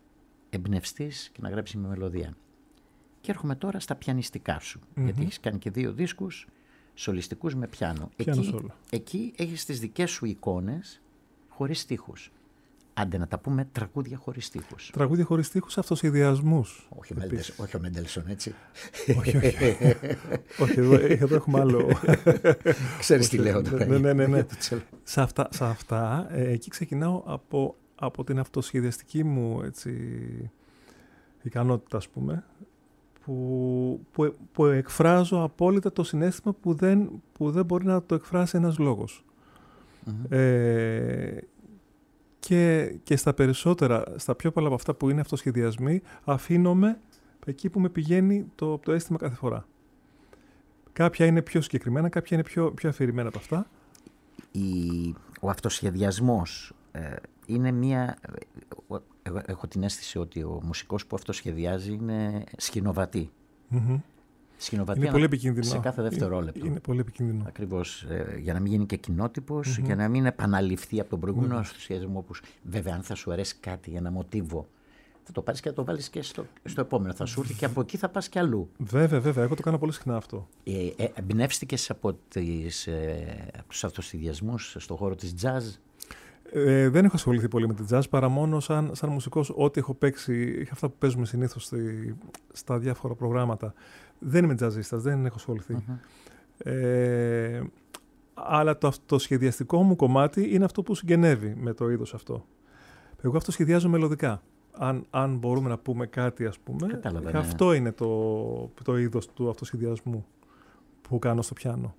εμπνευστείς και να γράψεις μια μελωδία. Και έρχομαι τώρα στα πιανιστικά σου, mm-hmm. γιατί έχεις κάνει και δύο δίσκους σολιστικούς με πιάνο. Εκεί, εκεί έχεις τις δικές σου εικόνες χωρίς στίχους. Άντε να τα πούμε τραγούδια χωρίς στίχους. Τραγούδια χωρίς στίχους, αυτοσχεδιασμούς. Όχι, Μέντες, όχι ο Μέντελσον, έτσι. όχι, όχι. όχι, εδώ, εδώ έχουμε άλλο. Ξέρεις τι λέω τώρα. Ναι, ναι, ναι, ναι. σε αυτά, σε αυτά ε, εκεί ξεκινάω από, από την αυτοσχεδιαστική μου έτσι, ικανότητα, ας πούμε, που, που, που εκφράζω απόλυτα το συναίσθημα που δεν, που δεν μπορεί να το εκφράσει ένας λόγος. Mm-hmm. Ε, Και, και στα περισσότερα, στα πιο πολλά από αυτά που είναι αυτοσχεδιασμοί, αφήνομαι εκεί που με πηγαίνει το, το αίσθημα κάθε φορά. Κάποια είναι πιο συγκεκριμένα, κάποια είναι πιο, πιο αφηρημένα από αυτά. Η, ο αυτοσχεδιασμός ε, είναι μία... Εγώ έχω την αίσθηση ότι ο μουσικός που αυτοσχεδιάζει είναι σκηνοβατή. Mm-hmm. Σκηνοβατή είναι πολύ επικίνδυνο. Σε κάθε δευτερόλεπτο. Είναι, είναι πολύ επικίνδυνο. Ακριβώς. Ε, για να μην γίνει και κοινότυπος, mm-hmm. και να μην επαναληφθεί από τον προηγούμενο mm-hmm. αυτοσχεδιασμό. Που, βέβαια, αν θα σου αρέσει κάτι, ένα μοτίβο, θα το πάρεις και θα το βάλεις και στο, στο επόμενο. Θα σου έρθει και από εκεί θα πας και αλλού. Βέβαια, βέβαια. Εγώ το κάνω πολύ συχνά αυτό. Ε, ε, εμπνεύστηκες από, τις, ε, από τους αυτοσχεδιασμούς στον χώρο της jazz? Ε, δεν έχω ασχοληθεί πολύ με την jazz, παρά μόνο σαν, σαν μουσικός. Ό,τι έχω παίξει, αυτά που παίζουμε συνήθως στη, στα διάφορα προγράμματα. Δεν είμαι τζαζίστας, δεν έχω ασχοληθεί. Mm-hmm. Ε, αλλά το αυτοσχεδιαστικό μου κομμάτι είναι αυτό που συγγενεύει με το είδος αυτό. Εγώ αυτοσχεδιάζω μελωδικά. Αν, αν μπορούμε να πούμε κάτι, ας πούμε, Κατάλαβα, ναι. αυτό είναι το, το είδος του αυτοσχεδιασμού που κάνω στο πιάνο.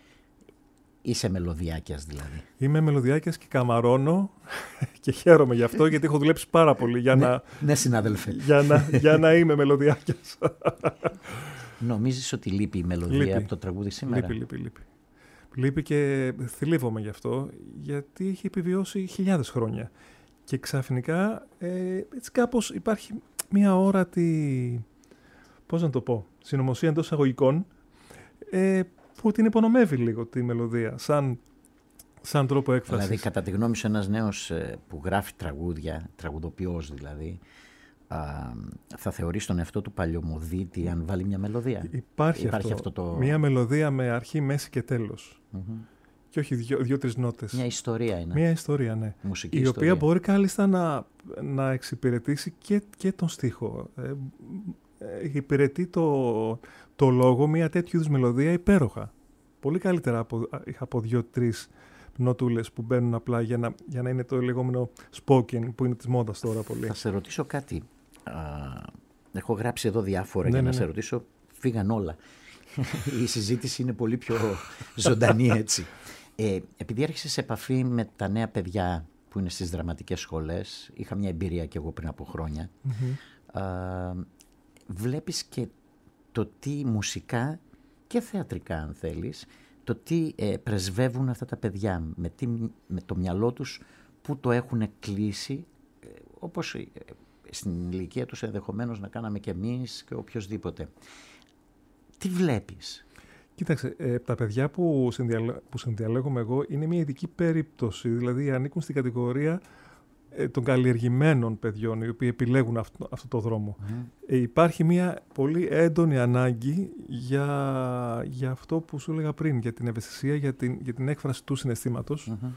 Είσαι μελωδιάκιας δηλαδή? Είμαι μελωδιάκιας και καμαρώνω και χαίρομαι γι' αυτό, γιατί έχω δουλέψει πάρα πολύ για, ναι, να, ναι, συνάδελφε. για, να, για να είμαι μελωδιάκιας. Νομίζεις ότι λείπει η μελωδία λείπει. Από το τραγούδι σήμερα? Λείπει, λείπει, λείπει. Λείπει και θλίβομαι γι' αυτό, γιατί έχει επιβιώσει χιλιάδες χρόνια. Και ξαφνικά ε, έτσι κάπως υπάρχει μια όρατη, πώς να το πω, συνωμοσία εντός εισαγωγικών, ε, που την υπονομεύει λίγο τη μελωδία, σαν, σαν τρόπο έκφρασης. Δηλαδή, κατά τη γνώμη σου, ένας νέος ε, που γράφει τραγούδια, τραγουδοποιός δηλαδή, α, θα θεωρήσει τον εαυτό του παλιωμοδίτη αν βάλει μια μελωδία? Υπάρχει, Υπάρχει αυτό, αυτό το... Μια μελωδία με αρχή, μέση και τέλος. Mm-hmm. Και όχι δύο, δύο-τρεις νότες. Μια ιστορία είναι. Μια ιστορία, ναι. Μουσική η ιστορία. οποία μπορεί κάλλιστα να, να εξυπηρετήσει και, και τον στίχο. Ε, ε, υπηρετεί το, το λόγο μια τέτοιου είδους μελωδία υπέροχα. Πολύ καλύτερα από, από δύο-τρεις νοτούλες που μπαίνουν απλά για να, για να είναι το λεγόμενο spoken που είναι της μόδας τώρα πολύ. Θα σε ρωτήσω κάτι. Α, έχω γράψει εδώ διάφορα ναι, για ναι, να ναι. σε ρωτήσω. Φύγαν όλα. Η συζήτηση είναι πολύ πιο ζωντανή έτσι. Ε, επειδή έρχεσαι σε επαφή με τα νέα παιδιά που είναι στις δραματικές σχολές, είχα μια εμπειρία κι εγώ πριν από χρόνια, mm-hmm. α, βλέπεις και το τι μουσικά και θεατρικά αν θέλεις, το τι ε, πρεσβεύουν αυτά τα παιδιά, με, τι, με το μυαλό τους που το έχουν κλείσει, ε, όπως ε, στην ηλικία τους ενδεχομένως να κάναμε κι εμείς και οποιοσδήποτε. Τι βλέπεις? Κοίταξε, ε, τα παιδιά που, συνδιαλέ, που συνδιαλέγομαι εγώ είναι μια ειδική περίπτωση, δηλαδή ανήκουν στην κατηγορία ε, των καλλιεργημένων παιδιών, οι οποίοι επιλέγουν αυτό, αυτό το δρόμο. Mm. Ε, υπάρχει μια πολύ έντονη ανάγκη για, για αυτό που σου έλεγα πριν, για την ευαισθησία, για την, για την έκφραση του συναισθήματος, mm-hmm.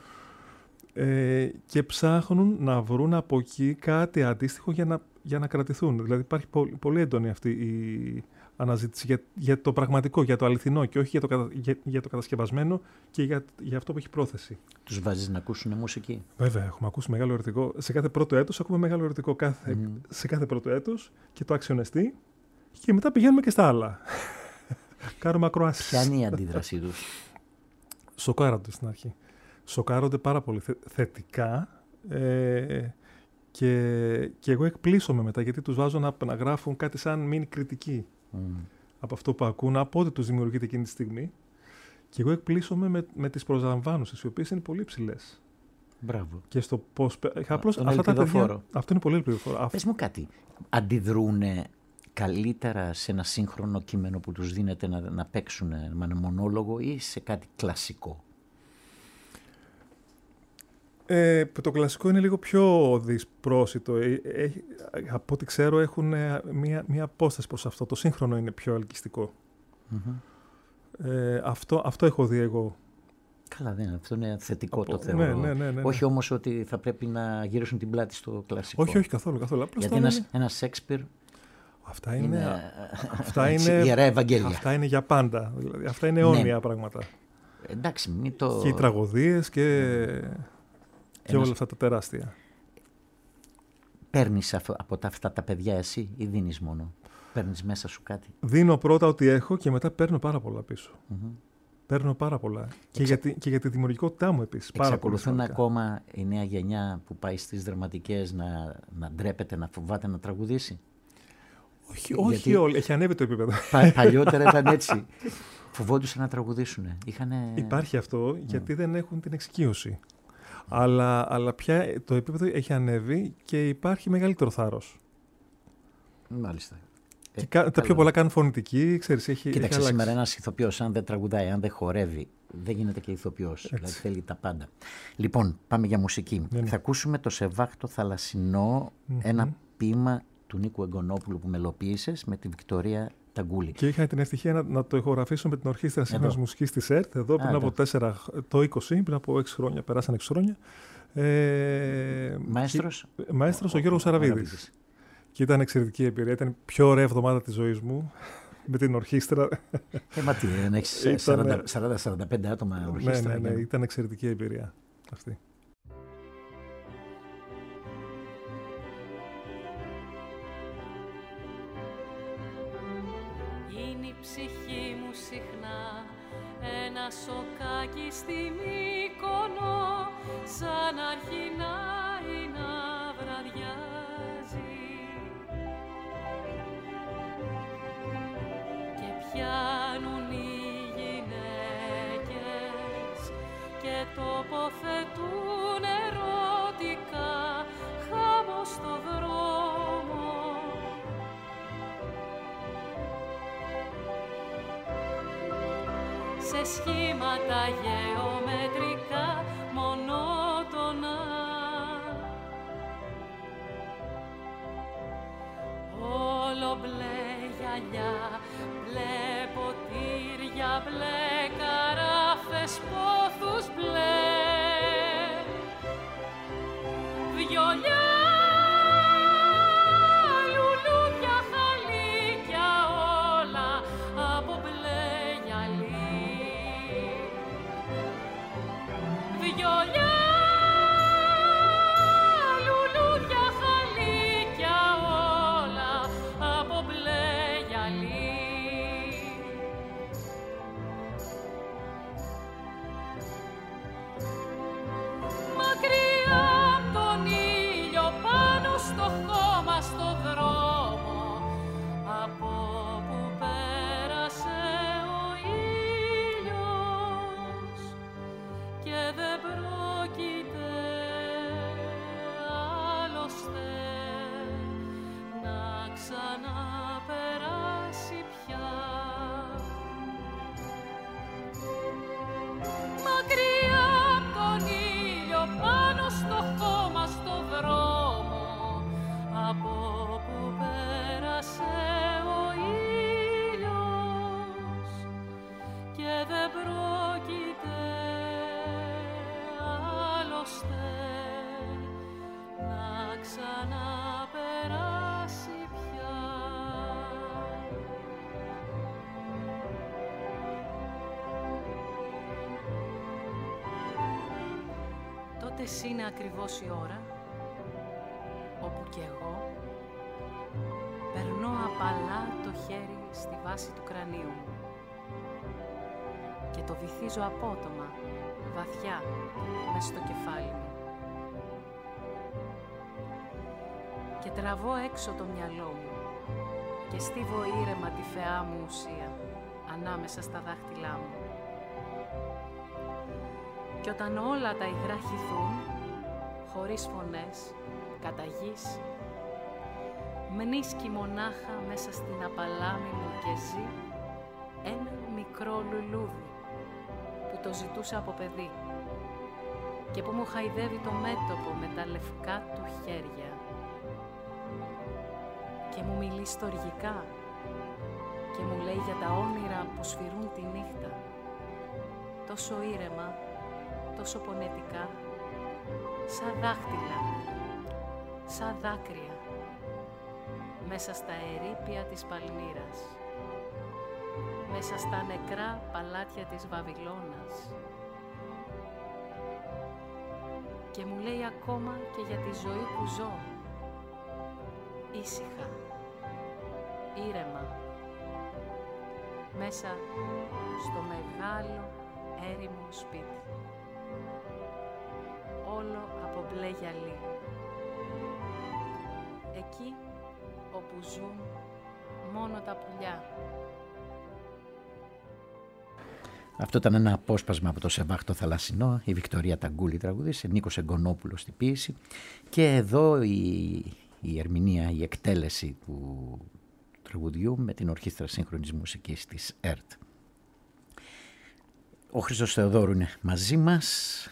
ε, και ψάχνουν να βρουν από εκεί κάτι αντίστοιχο για να, για να κρατηθούν. Δηλαδή υπάρχει πολύ, πολύ έντονη αυτή η αναζήτηση για, για το πραγματικό, για το αληθινό και όχι για το, κατα, για, για το κατασκευασμένο και για, για αυτό που έχει πρόθεση. Τους βάζεις να ακούσουν μουσική? Βέβαια, έχουμε ακούσει μεγάλο ερωτικό. Σε κάθε πρώτο έτος ακούμε μεγάλο ερωτικό κάθε, mm. σε κάθε πρώτο έτος και το αξιονεστεί και μετά πηγαίνουμε και στα άλλα. Κάνουμε ακροάσεις. Ποια είναι η αντίδρασή τους? Σοκάρονται στην αρχή. Σοκάρονται πάρα πολύ θε, θετικά ε, και, και εγώ εκπλήσωμαι μετά γιατί τους βάζω να, να γράφουν κάτι σαν μίνι κριτική. Mm. Από αυτό που ακούν, από ό,τι τους δημιουργείται εκείνη τη στιγμή. Και εγώ εκπλήσωμαι με, με τις προσλαμβάνουσες, οι οποίες είναι πολύ υψηλές. Μπράβο. Και στο πώς... Απλώς Τον αυτά τα παιδιά, φόρο. αυτό είναι πολύ ελπιδοφόρο. Πες μου κάτι. Αντιδρούνε καλύτερα σε ένα σύγχρονο κείμενο που τους δίνεται να, να παίξουν με ένα μονόλογο ή σε κάτι κλασικό? Ε, το κλασικό είναι λίγο πιο δυσπρόσιτο. Ε, ε, από ό,τι ξέρω έχουν μία, μία απόσταση προς αυτό. Το σύγχρονο είναι πιο ελκυστικό. Mm-hmm. Ε, αυτό, αυτό έχω δει εγώ. Καλά, δεν, αυτό είναι θετικό από, το θεωρώ. Ναι, ναι, ναι, ναι, ναι. Όχι όμως ότι θα πρέπει να γυρίσουν την πλάτη στο κλασικό. Όχι, όχι καθόλου. καθόλου. Γιατί ένας, είναι... ένας Σέξπιρ αυτά είναι, είναι, αυτά είναι ιερά Ευαγγέλια. Αυτά είναι για πάντα. Δηλαδή, αυτά είναι αιώνια ναι. πράγματα. Εντάξει, μην το... Και οι τραγωδίες και, ένας... και όλα αυτά τα τεράστια. Παίρνεις από τα, αυτά τα παιδιά εσύ ή δίνεις μόνο? Παίρνεις μέσα σου κάτι? Δίνω πρώτα ό,τι έχω και μετά παίρνω πάρα πολλά πίσω. Mm-hmm. Παίρνω πάρα πολλά. Εξα... Και, για τη, και για τη δημιουργικότητά μου επίσης. Εξακολουθούν ακόμα η νέα γενιά που πάει στις δραματικές να, να ντρέπεται, να φοβάται να τραγουδήσει? Όχι, όχι γιατί... όλοι. Έχει ανέβει το επίπεδο. Πα, παλιότερα ήταν έτσι. Φοβόντουσαν να τραγουδήσουν. Είχανε... Υπάρχει αυτό γιατί mm. δεν έχουν την εξοικείωση. Mm. Αλλά, αλλά πια το επίπεδο έχει ανέβει και υπάρχει μεγαλύτερο θάρρος. Μάλιστα. Και ε, τα καλά. Πιο πολλά κάνουν φωνητική, ξέρεις, έχει, κοίταξε, έχει σήμερα ένας ηθοποιός, αν δεν τραγουδάει, αν δεν χορεύει, δεν γίνεται και ηθοποιός. Δηλαδή θέλει τα πάντα. Λοιπόν, πάμε για μουσική. Ναι, ναι. Θα ακούσουμε το Σεβάχτο Θαλασσινό, mm-hmm. ένα ποίημα του Νίκου Εγκονόπουλου που μελοποίησες με τη Βικτωρία Ταγκούλη. Και είχα την ευτυχία να, να το ηχογραφήσω με την Ορχήστρα Σύγχρονης Μουσικής της ΕΡΤ, εδώ πριν Α, από τέσσερα, το είκοσι, πριν από έξι χρόνια, περάσαν έξι χρόνια. Ε, Μαέστρος. Και, μαέστρος ο, ο Γιώργος Σαραβίδης. Και ήταν εξαιρετική εμπειρία. Ήταν η πιο ωραία εβδομάδα της ζωής μου με την ορχήστρα. Ε, μα τι, δεν έχεις σαράντα με σαράντα πέντε άτομα ορχήστρα? Ναι, ναι, ναι, ήταν εξαιρετική εμπειρία αυτή. Είναι η ψυχή μου συχνά ένα σοκάκι στη Μύκονο, σαν αρχινάει να βραδιάζει. Πιάνουν οι γυναίκες και τοποθετούν ερωτικά χάμω στο δρόμο. Σε σχήματα γεωμετρικά μονότονα, όλο μπλε γυαλιά, μπλε ποτήρια, μπλε καράφες, πόθους μπλε, βιολιά, λουλούδια, χαλίκια, όλα από μπλε γυαλί. Βιολιά, λουλούδια, χαλίκια, όλα από μπλε γυαλί. Μακριά απ' τον ήλιο, πάνω στο χώμα, στο δρόμο, από που πέρασε ο ήλιος, και δεν πρόκειται άλλωστε να ξαναπεράσει πια. Μακριά απ' τον ήλιο, πάνω στο χώμα, στο δρόμο, από που πέρασε ο ήλιος, και δεν πρόκειται άλλωστε να ξαναπεράσει πια. Τότε είναι ακριβώς η ώρα όπου κι εγώ περνώ απαλά το χέρι στη βάση του κρανίου μου και το βυθίζω απότομα, βαθιά, μες στο κεφάλι μου. Και τραβώ έξω το μυαλό μου και στίβω ήρεμα τη φαιά μου ουσία ανάμεσα στα δάχτυλά μου. Και όταν όλα τα υγρά χυθούν, χωρίς φωνές, κατά γης, μνήσκει μονάχα μέσα στην απαλάμη μου και ζει ένα μικρό λουλούδι που το ζητούσα από παιδί. και που μου χαϊδεύει το μέτωπο με τα λευκά του χέρια και μου μιλεί στοργικά και μου λέει για τα όνειρα που σφυρούν τη νύχτα, τόσο ήρεμα, τόσο πονετικά, σαν δάχτυλα, σαν δάκρυα, μέσα στα ερείπια της Παλμύρας, μέσα στα νεκρά παλάτια της Βαβυλώνας. Και μου λέει ακόμα και για τη ζωή που ζω, ήσυχα, ήρεμα, μέσα στο μεγάλο έρημο σπίτι, όλο από μπλε γυαλί, εκεί όπου ζουν μόνο τα πουλιά. Αυτό ήταν ένα απόσπασμα από το Σεβάχ το Θαλασσινό, η Βικτωρία Ταγκούλη τραγουδίσε, Νίκος Εγκονόπουλος στη ποίηση, και εδώ η, η ερμηνεία, η εκτέλεση του τραγουδιού με την Ορχήστρα Σύγχρονης Μουσικής της ΕΡΤ. Ο Χρήστος Θεοδόρου είναι μαζί μας.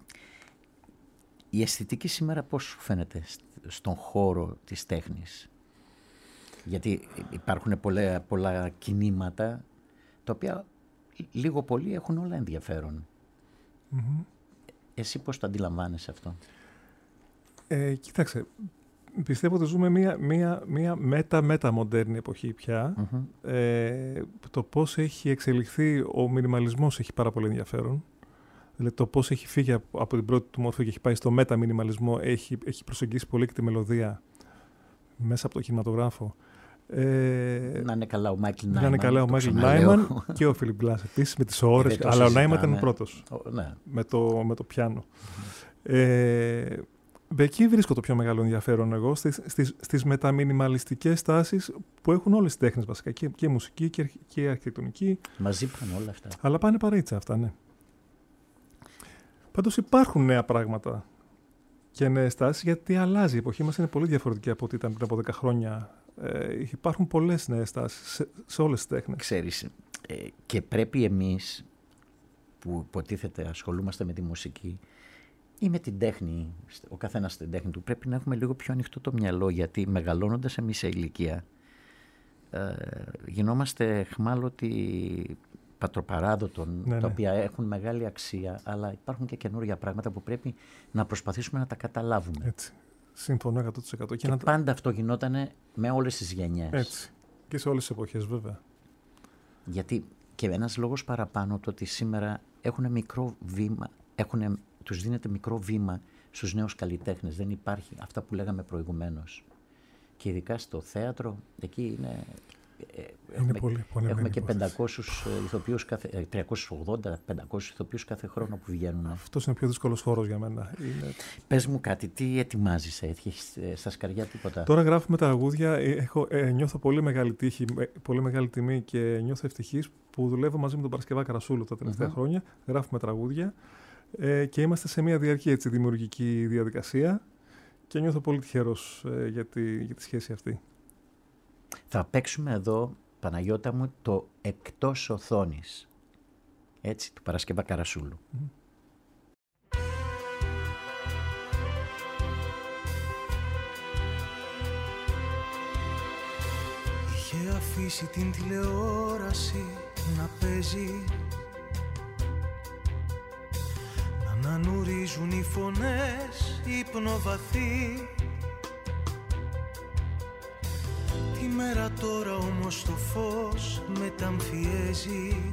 Η αισθητική σήμερα πώς σου φαίνεται στον χώρο της τέχνης? Γιατί υπάρχουν πολλά, πολλά κινήματα τα οποία λίγο πολύ έχουν όλα ενδιαφέρον. Mm-hmm. Εσύ πώς το αντιλαμβάνεσαι αυτό? Ε, κοίταξε, πιστεύω ότι ζούμε μία, μία, μία μετα-μετα-μοντέρνη εποχή πια. Mm-hmm. Ε, το πώς έχει εξελιχθεί ο μινιμαλισμός έχει πάρα πολύ ενδιαφέρον. Δηλαδή το πώς έχει φύγει από, από την πρώτη του μορφή και έχει πάει στο μετα-μινιμαλισμό, έχει, έχει προσεγγίσει πολύ και τη μελωδία μέσα από το κινηματογράφο. Ε, να είναι καλά ο Μάικλ Νάιμαν. Να είναι καλά ο Μάικλ Νάιμαν και ο Φίλιπ Γκλάς επίσης με τις ώρες. Αλλά ο Νάιμαν ήταν ο πρώτος. Ο, ναι. με, το, με το πιάνο. Mm-hmm. Ε, εκεί βρίσκω το πιο μεγάλο ενδιαφέρον εγώ, στις, στις, στις μεταμινιμαλιστικές τάσεις που έχουν όλες τις τέχνες βασικά. Και, και η μουσική και, και η αρχιτεκτονική. Μαζί πάνε όλα αυτά. Αλλά πάνε παρέτσα αυτά, ναι. Πάντως υπάρχουν νέα πράγματα και νέες τάσεις, γιατί αλλάζει. Η εποχή μας είναι πολύ διαφορετική από ό,τι ήταν πριν από δέκα χρόνια. Ε, υπάρχουν πολλές νέες τάσεις σε, σε όλες τις τέχνες. Ξέρεις, ε, και πρέπει εμείς που υποτίθεται ασχολούμαστε με τη μουσική ή με την τέχνη, ο καθένας στην τέχνη του, πρέπει να έχουμε λίγο πιο ανοιχτό το μυαλό, γιατί μεγαλώνοντας εμείς σε ηλικία ε, γινόμαστε εχμάλωτοι πατροπαράδοτων, ναι, τα ναι. οποία έχουν μεγάλη αξία, αλλά υπάρχουν και καινούργια πράγματα που πρέπει να προσπαθήσουμε να τα καταλάβουμε. Έτσι. Σύμφωνο εκατό τοις εκατό. Και, και πάντα τα... αυτό γινόταν με όλες τις γενιές. Έτσι. Και σε όλες τις εποχές, βέβαια. Γιατί και ένας λόγος παραπάνω το ότι σήμερα έχουν μικρό βήμα, έχουν, τους δίνεται μικρό βήμα στους νέους καλλιτέχνες. Δεν υπάρχει αυτά που λέγαμε προηγουμένως. Και ειδικά στο θέατρο, εκεί είναι... Είναι έχουμε, πολύ, πολύ έχουμε και πεντακόσιους ηθοποιούς κάθε, τριακόσιους ογδόντα πεντακόσιους ηθοποιούς κάθε χρόνο που βγαίνουν. Αυτός είναι ο πιο δύσκολος χώρος για μένα. Είναι... Πες μου κάτι, τι ετοιμάζεις, έχεις στα σκαριά τίποτα? Τώρα γράφουμε τραγούδια, έχω, ε, νιώθω πολύ μεγάλη τύχη, πολύ μεγάλη τιμή και νιώθω ευτυχής που δουλεύω μαζί με τον Παρασκευά Καρασούλου τα τελευταία mm-hmm. χρόνια. Γράφουμε τραγούδια ε, και είμαστε σε μια διαρκή έτσι, δημιουργική διαδικασία και νιώθω πολύ τυχερός ε, για, τη, για τη σχέση αυτή. Θα παίξουμε εδώ, Παναγιώτα μου, το «Εκτός οθόνης», έτσι, του Παρασκευά Καρασούλου. Mm. Είχε αφήσει την τηλεόραση να παίζει, να ανανουρίζουν οι φωνές ύπνοβαθή. Η μέρα τώρα όμως το φως μεταμφιέζει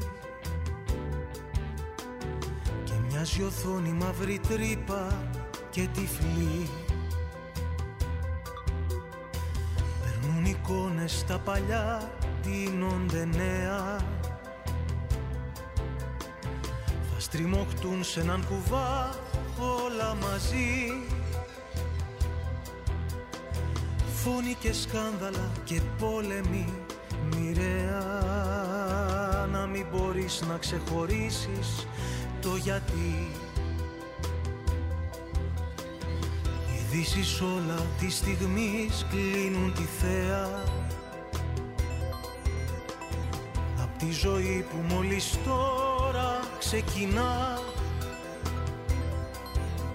και μοιάζει οθόνη μαύρη τρύπα και τυφλή. Περνούν εικόνες στα παλιά, δίνονται νέα, θα στριμωχτούν σε έναν κουβά όλα μαζί. Φόνοι και σκάνδαλα και πόλεμοι μοιραία, να μην μπορείς να ξεχωρίσεις το γιατί. Ειδήσεις όλα τη στιγμή κλείνουν τη θέα απ' τη ζωή που μόλις τώρα ξεκινά.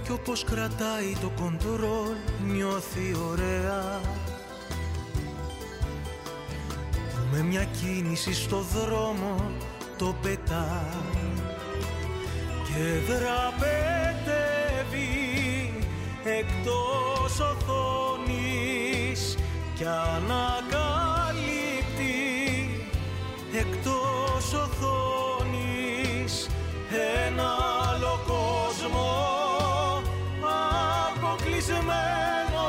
κι όπως κρατάει το κοντρόλ νιώθει ωραία. Με μια κίνηση στο δρόμο το πετά και δραπετεύει εκτός οθόνης κι ανακαλύπτει εκτός οθόνης ένα άλλο κόσμο αποκλεισμένο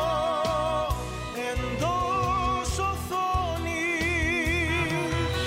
εντός οθόνης.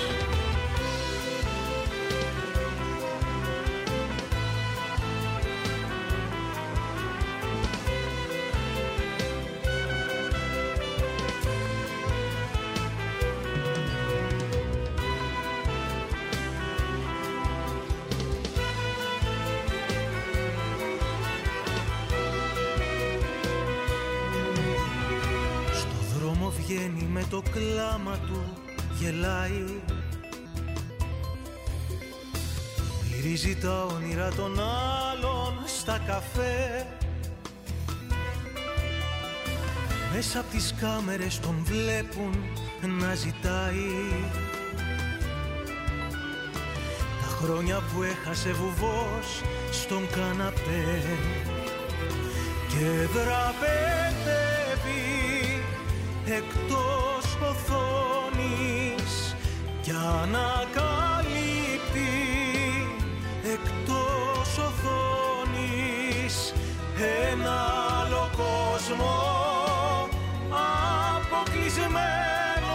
Βγαίνει με το κλάμα του, γελάει. Μυρίζει τα όνειρα των άλλων στα καφέ. Μέσα απ' τις κάμερες τον βλέπουν να ζητάει τα χρόνια που έχασε βουβός στον καναπέ και δραπετεύει εκτός οθόνης κι ανακαλύπτει εκτός οθόνης ένα άλλο κόσμο αποκλεισμένο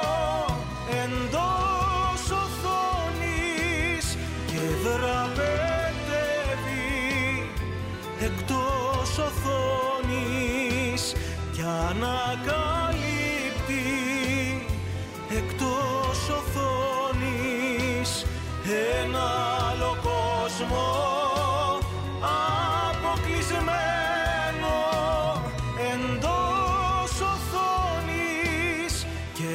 εντός οθόνης και δραπετεύει εκτός οθόνης κι ανακαλύπτει εκτός οθόνης ένα άλλο κόσμο αποκλεισμένο εντός οθόνης και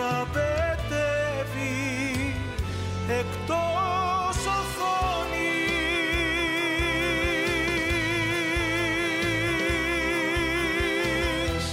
δραπετεύει εκτός οθόνης.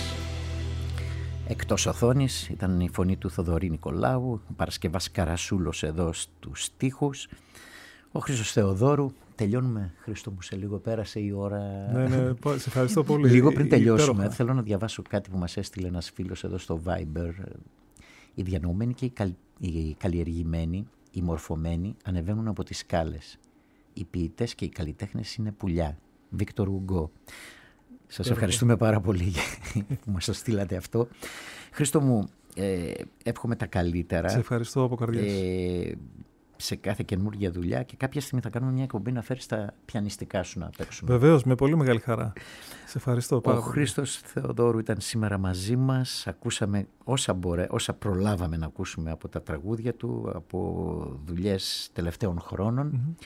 Εκτός οθόνης ήταν η φωνή του Θοδωρή Νικολάου, ο Παρασκευάς Καρασούλος εδώ στους στίχους, ο Χρήστος Θεοδόρου. Τελειώνουμε, Χρήστο μου, σε λίγο πέρασε η ώρα. Ναι, ναι, σε ευχαριστώ πολύ. Λίγο πριν τελειώσουμε, υπέροχα. Θέλω να διαβάσω κάτι που μας έστειλε ένας φίλος εδώ στο Viber. Οι διανοούμενοι και οι, καλ... οι καλλιεργημένοι, οι μορφωμένοι ανεβαίνουν από τις σκάλες. Οι ποιητές και οι καλλιτέχνες είναι πουλιά. Βίκτορ Ουγκό. Σας Πέρα. ευχαριστούμε πάρα πολύ που μας το στείλατε αυτό. Χρήστο μου, ε, εύχομαι τα καλύτερα. Σε ευχαριστώ από καρδιάς. Ε, σε κάθε καινούργια δουλειά και κάποια στιγμή θα κάνουμε μια εκπομπή να φέρεις τα πιανιστικά σου να παίξουμε. Βεβαίως, με πολύ μεγάλη χαρά. Σε ευχαριστώ πάρα πολύ. Ο Χρήστος Θεοδόρου ήταν σήμερα μαζί μας. Ακούσαμε όσα, μπορέ, όσα προλάβαμε να ακούσουμε από τα τραγούδια του, από δουλειές τελευταίων χρόνων. Mm-hmm.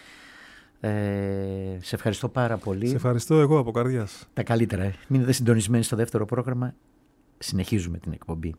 Ε, σε ευχαριστώ πάρα πολύ. Σε ευχαριστώ εγώ από καρδιάς. Τα καλύτερα. Ε. Μείνετε συντονισμένοι στο δεύτερο πρόγραμμα. Συνεχίζουμε την εκπομπή.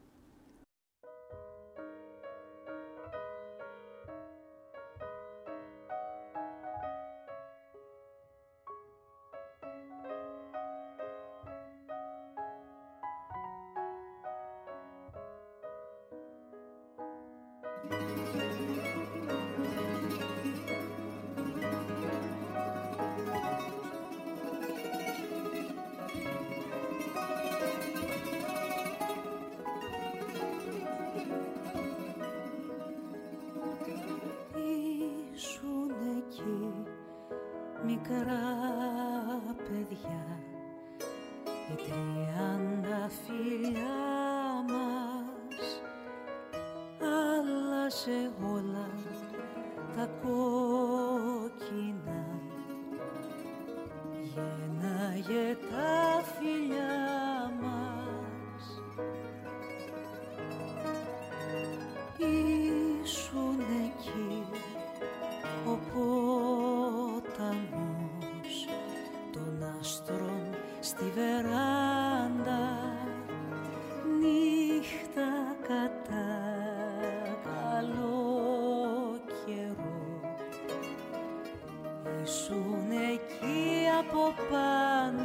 Ήσουν εκεί από πάνω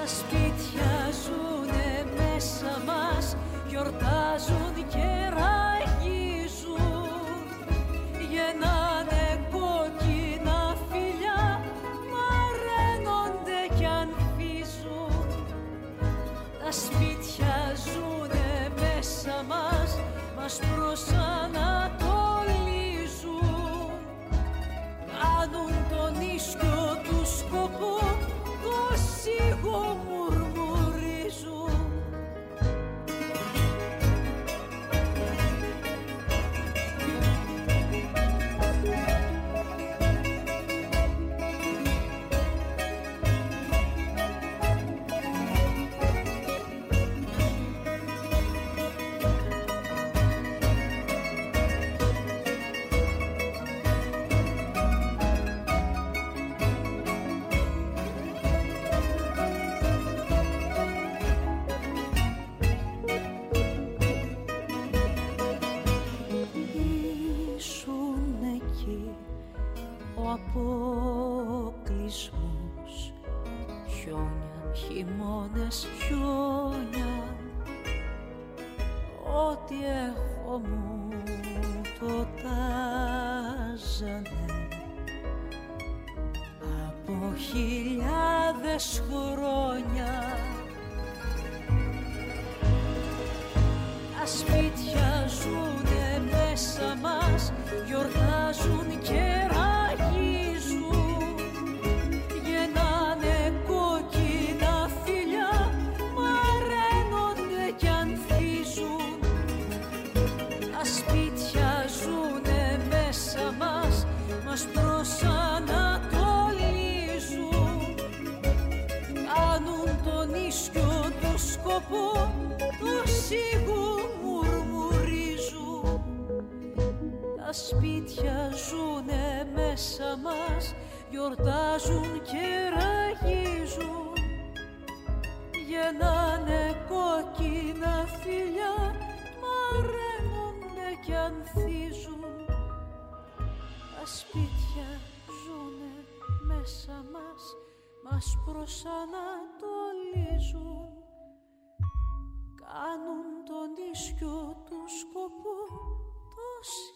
Τα σπίτια ζουνε μέσα μας, γιορτάζουν και ραγίζουν. Γεννάνε κόκκινα φιλιά, μαραίνονται κι ανθίζουν. Τα σπίτια ζουνε μέσα μας, μας προσανατολίζουν. Κάνουν τον ίσκιο του σκοπό, το σίγο μουρμουρίζουν. Αποκλεισμούς, χιόνια, χειμώνες, χιόνια. Ό,τι έχω μου το τάζανε από χιλιάδες χρόνια. Τα σπίτια ζουνε μέσα μας, γιορτάζουν και ραγίζουν. Γεννάνε κόκκινα φιλιά, μαραίνονται κι ανθίζουν. Τα σπίτια ζουνε μέσα μας, μας προσανατολίζουν. Κάνουν τον ίσκιο του σκοπό, το σίγου μουρμουρίζουν. Τα σπίτια ζουνε μέσα μας, γιορτάζουν και ραγίζουν. Γεννάνε κόκκινα φιλιά, μαραίνονται κι ανθίζουν. Τα σπίτια ζουνε μέσα μας, μας προσανατολίζουν. Κάνουν τον ίσκιο του σκοπό, το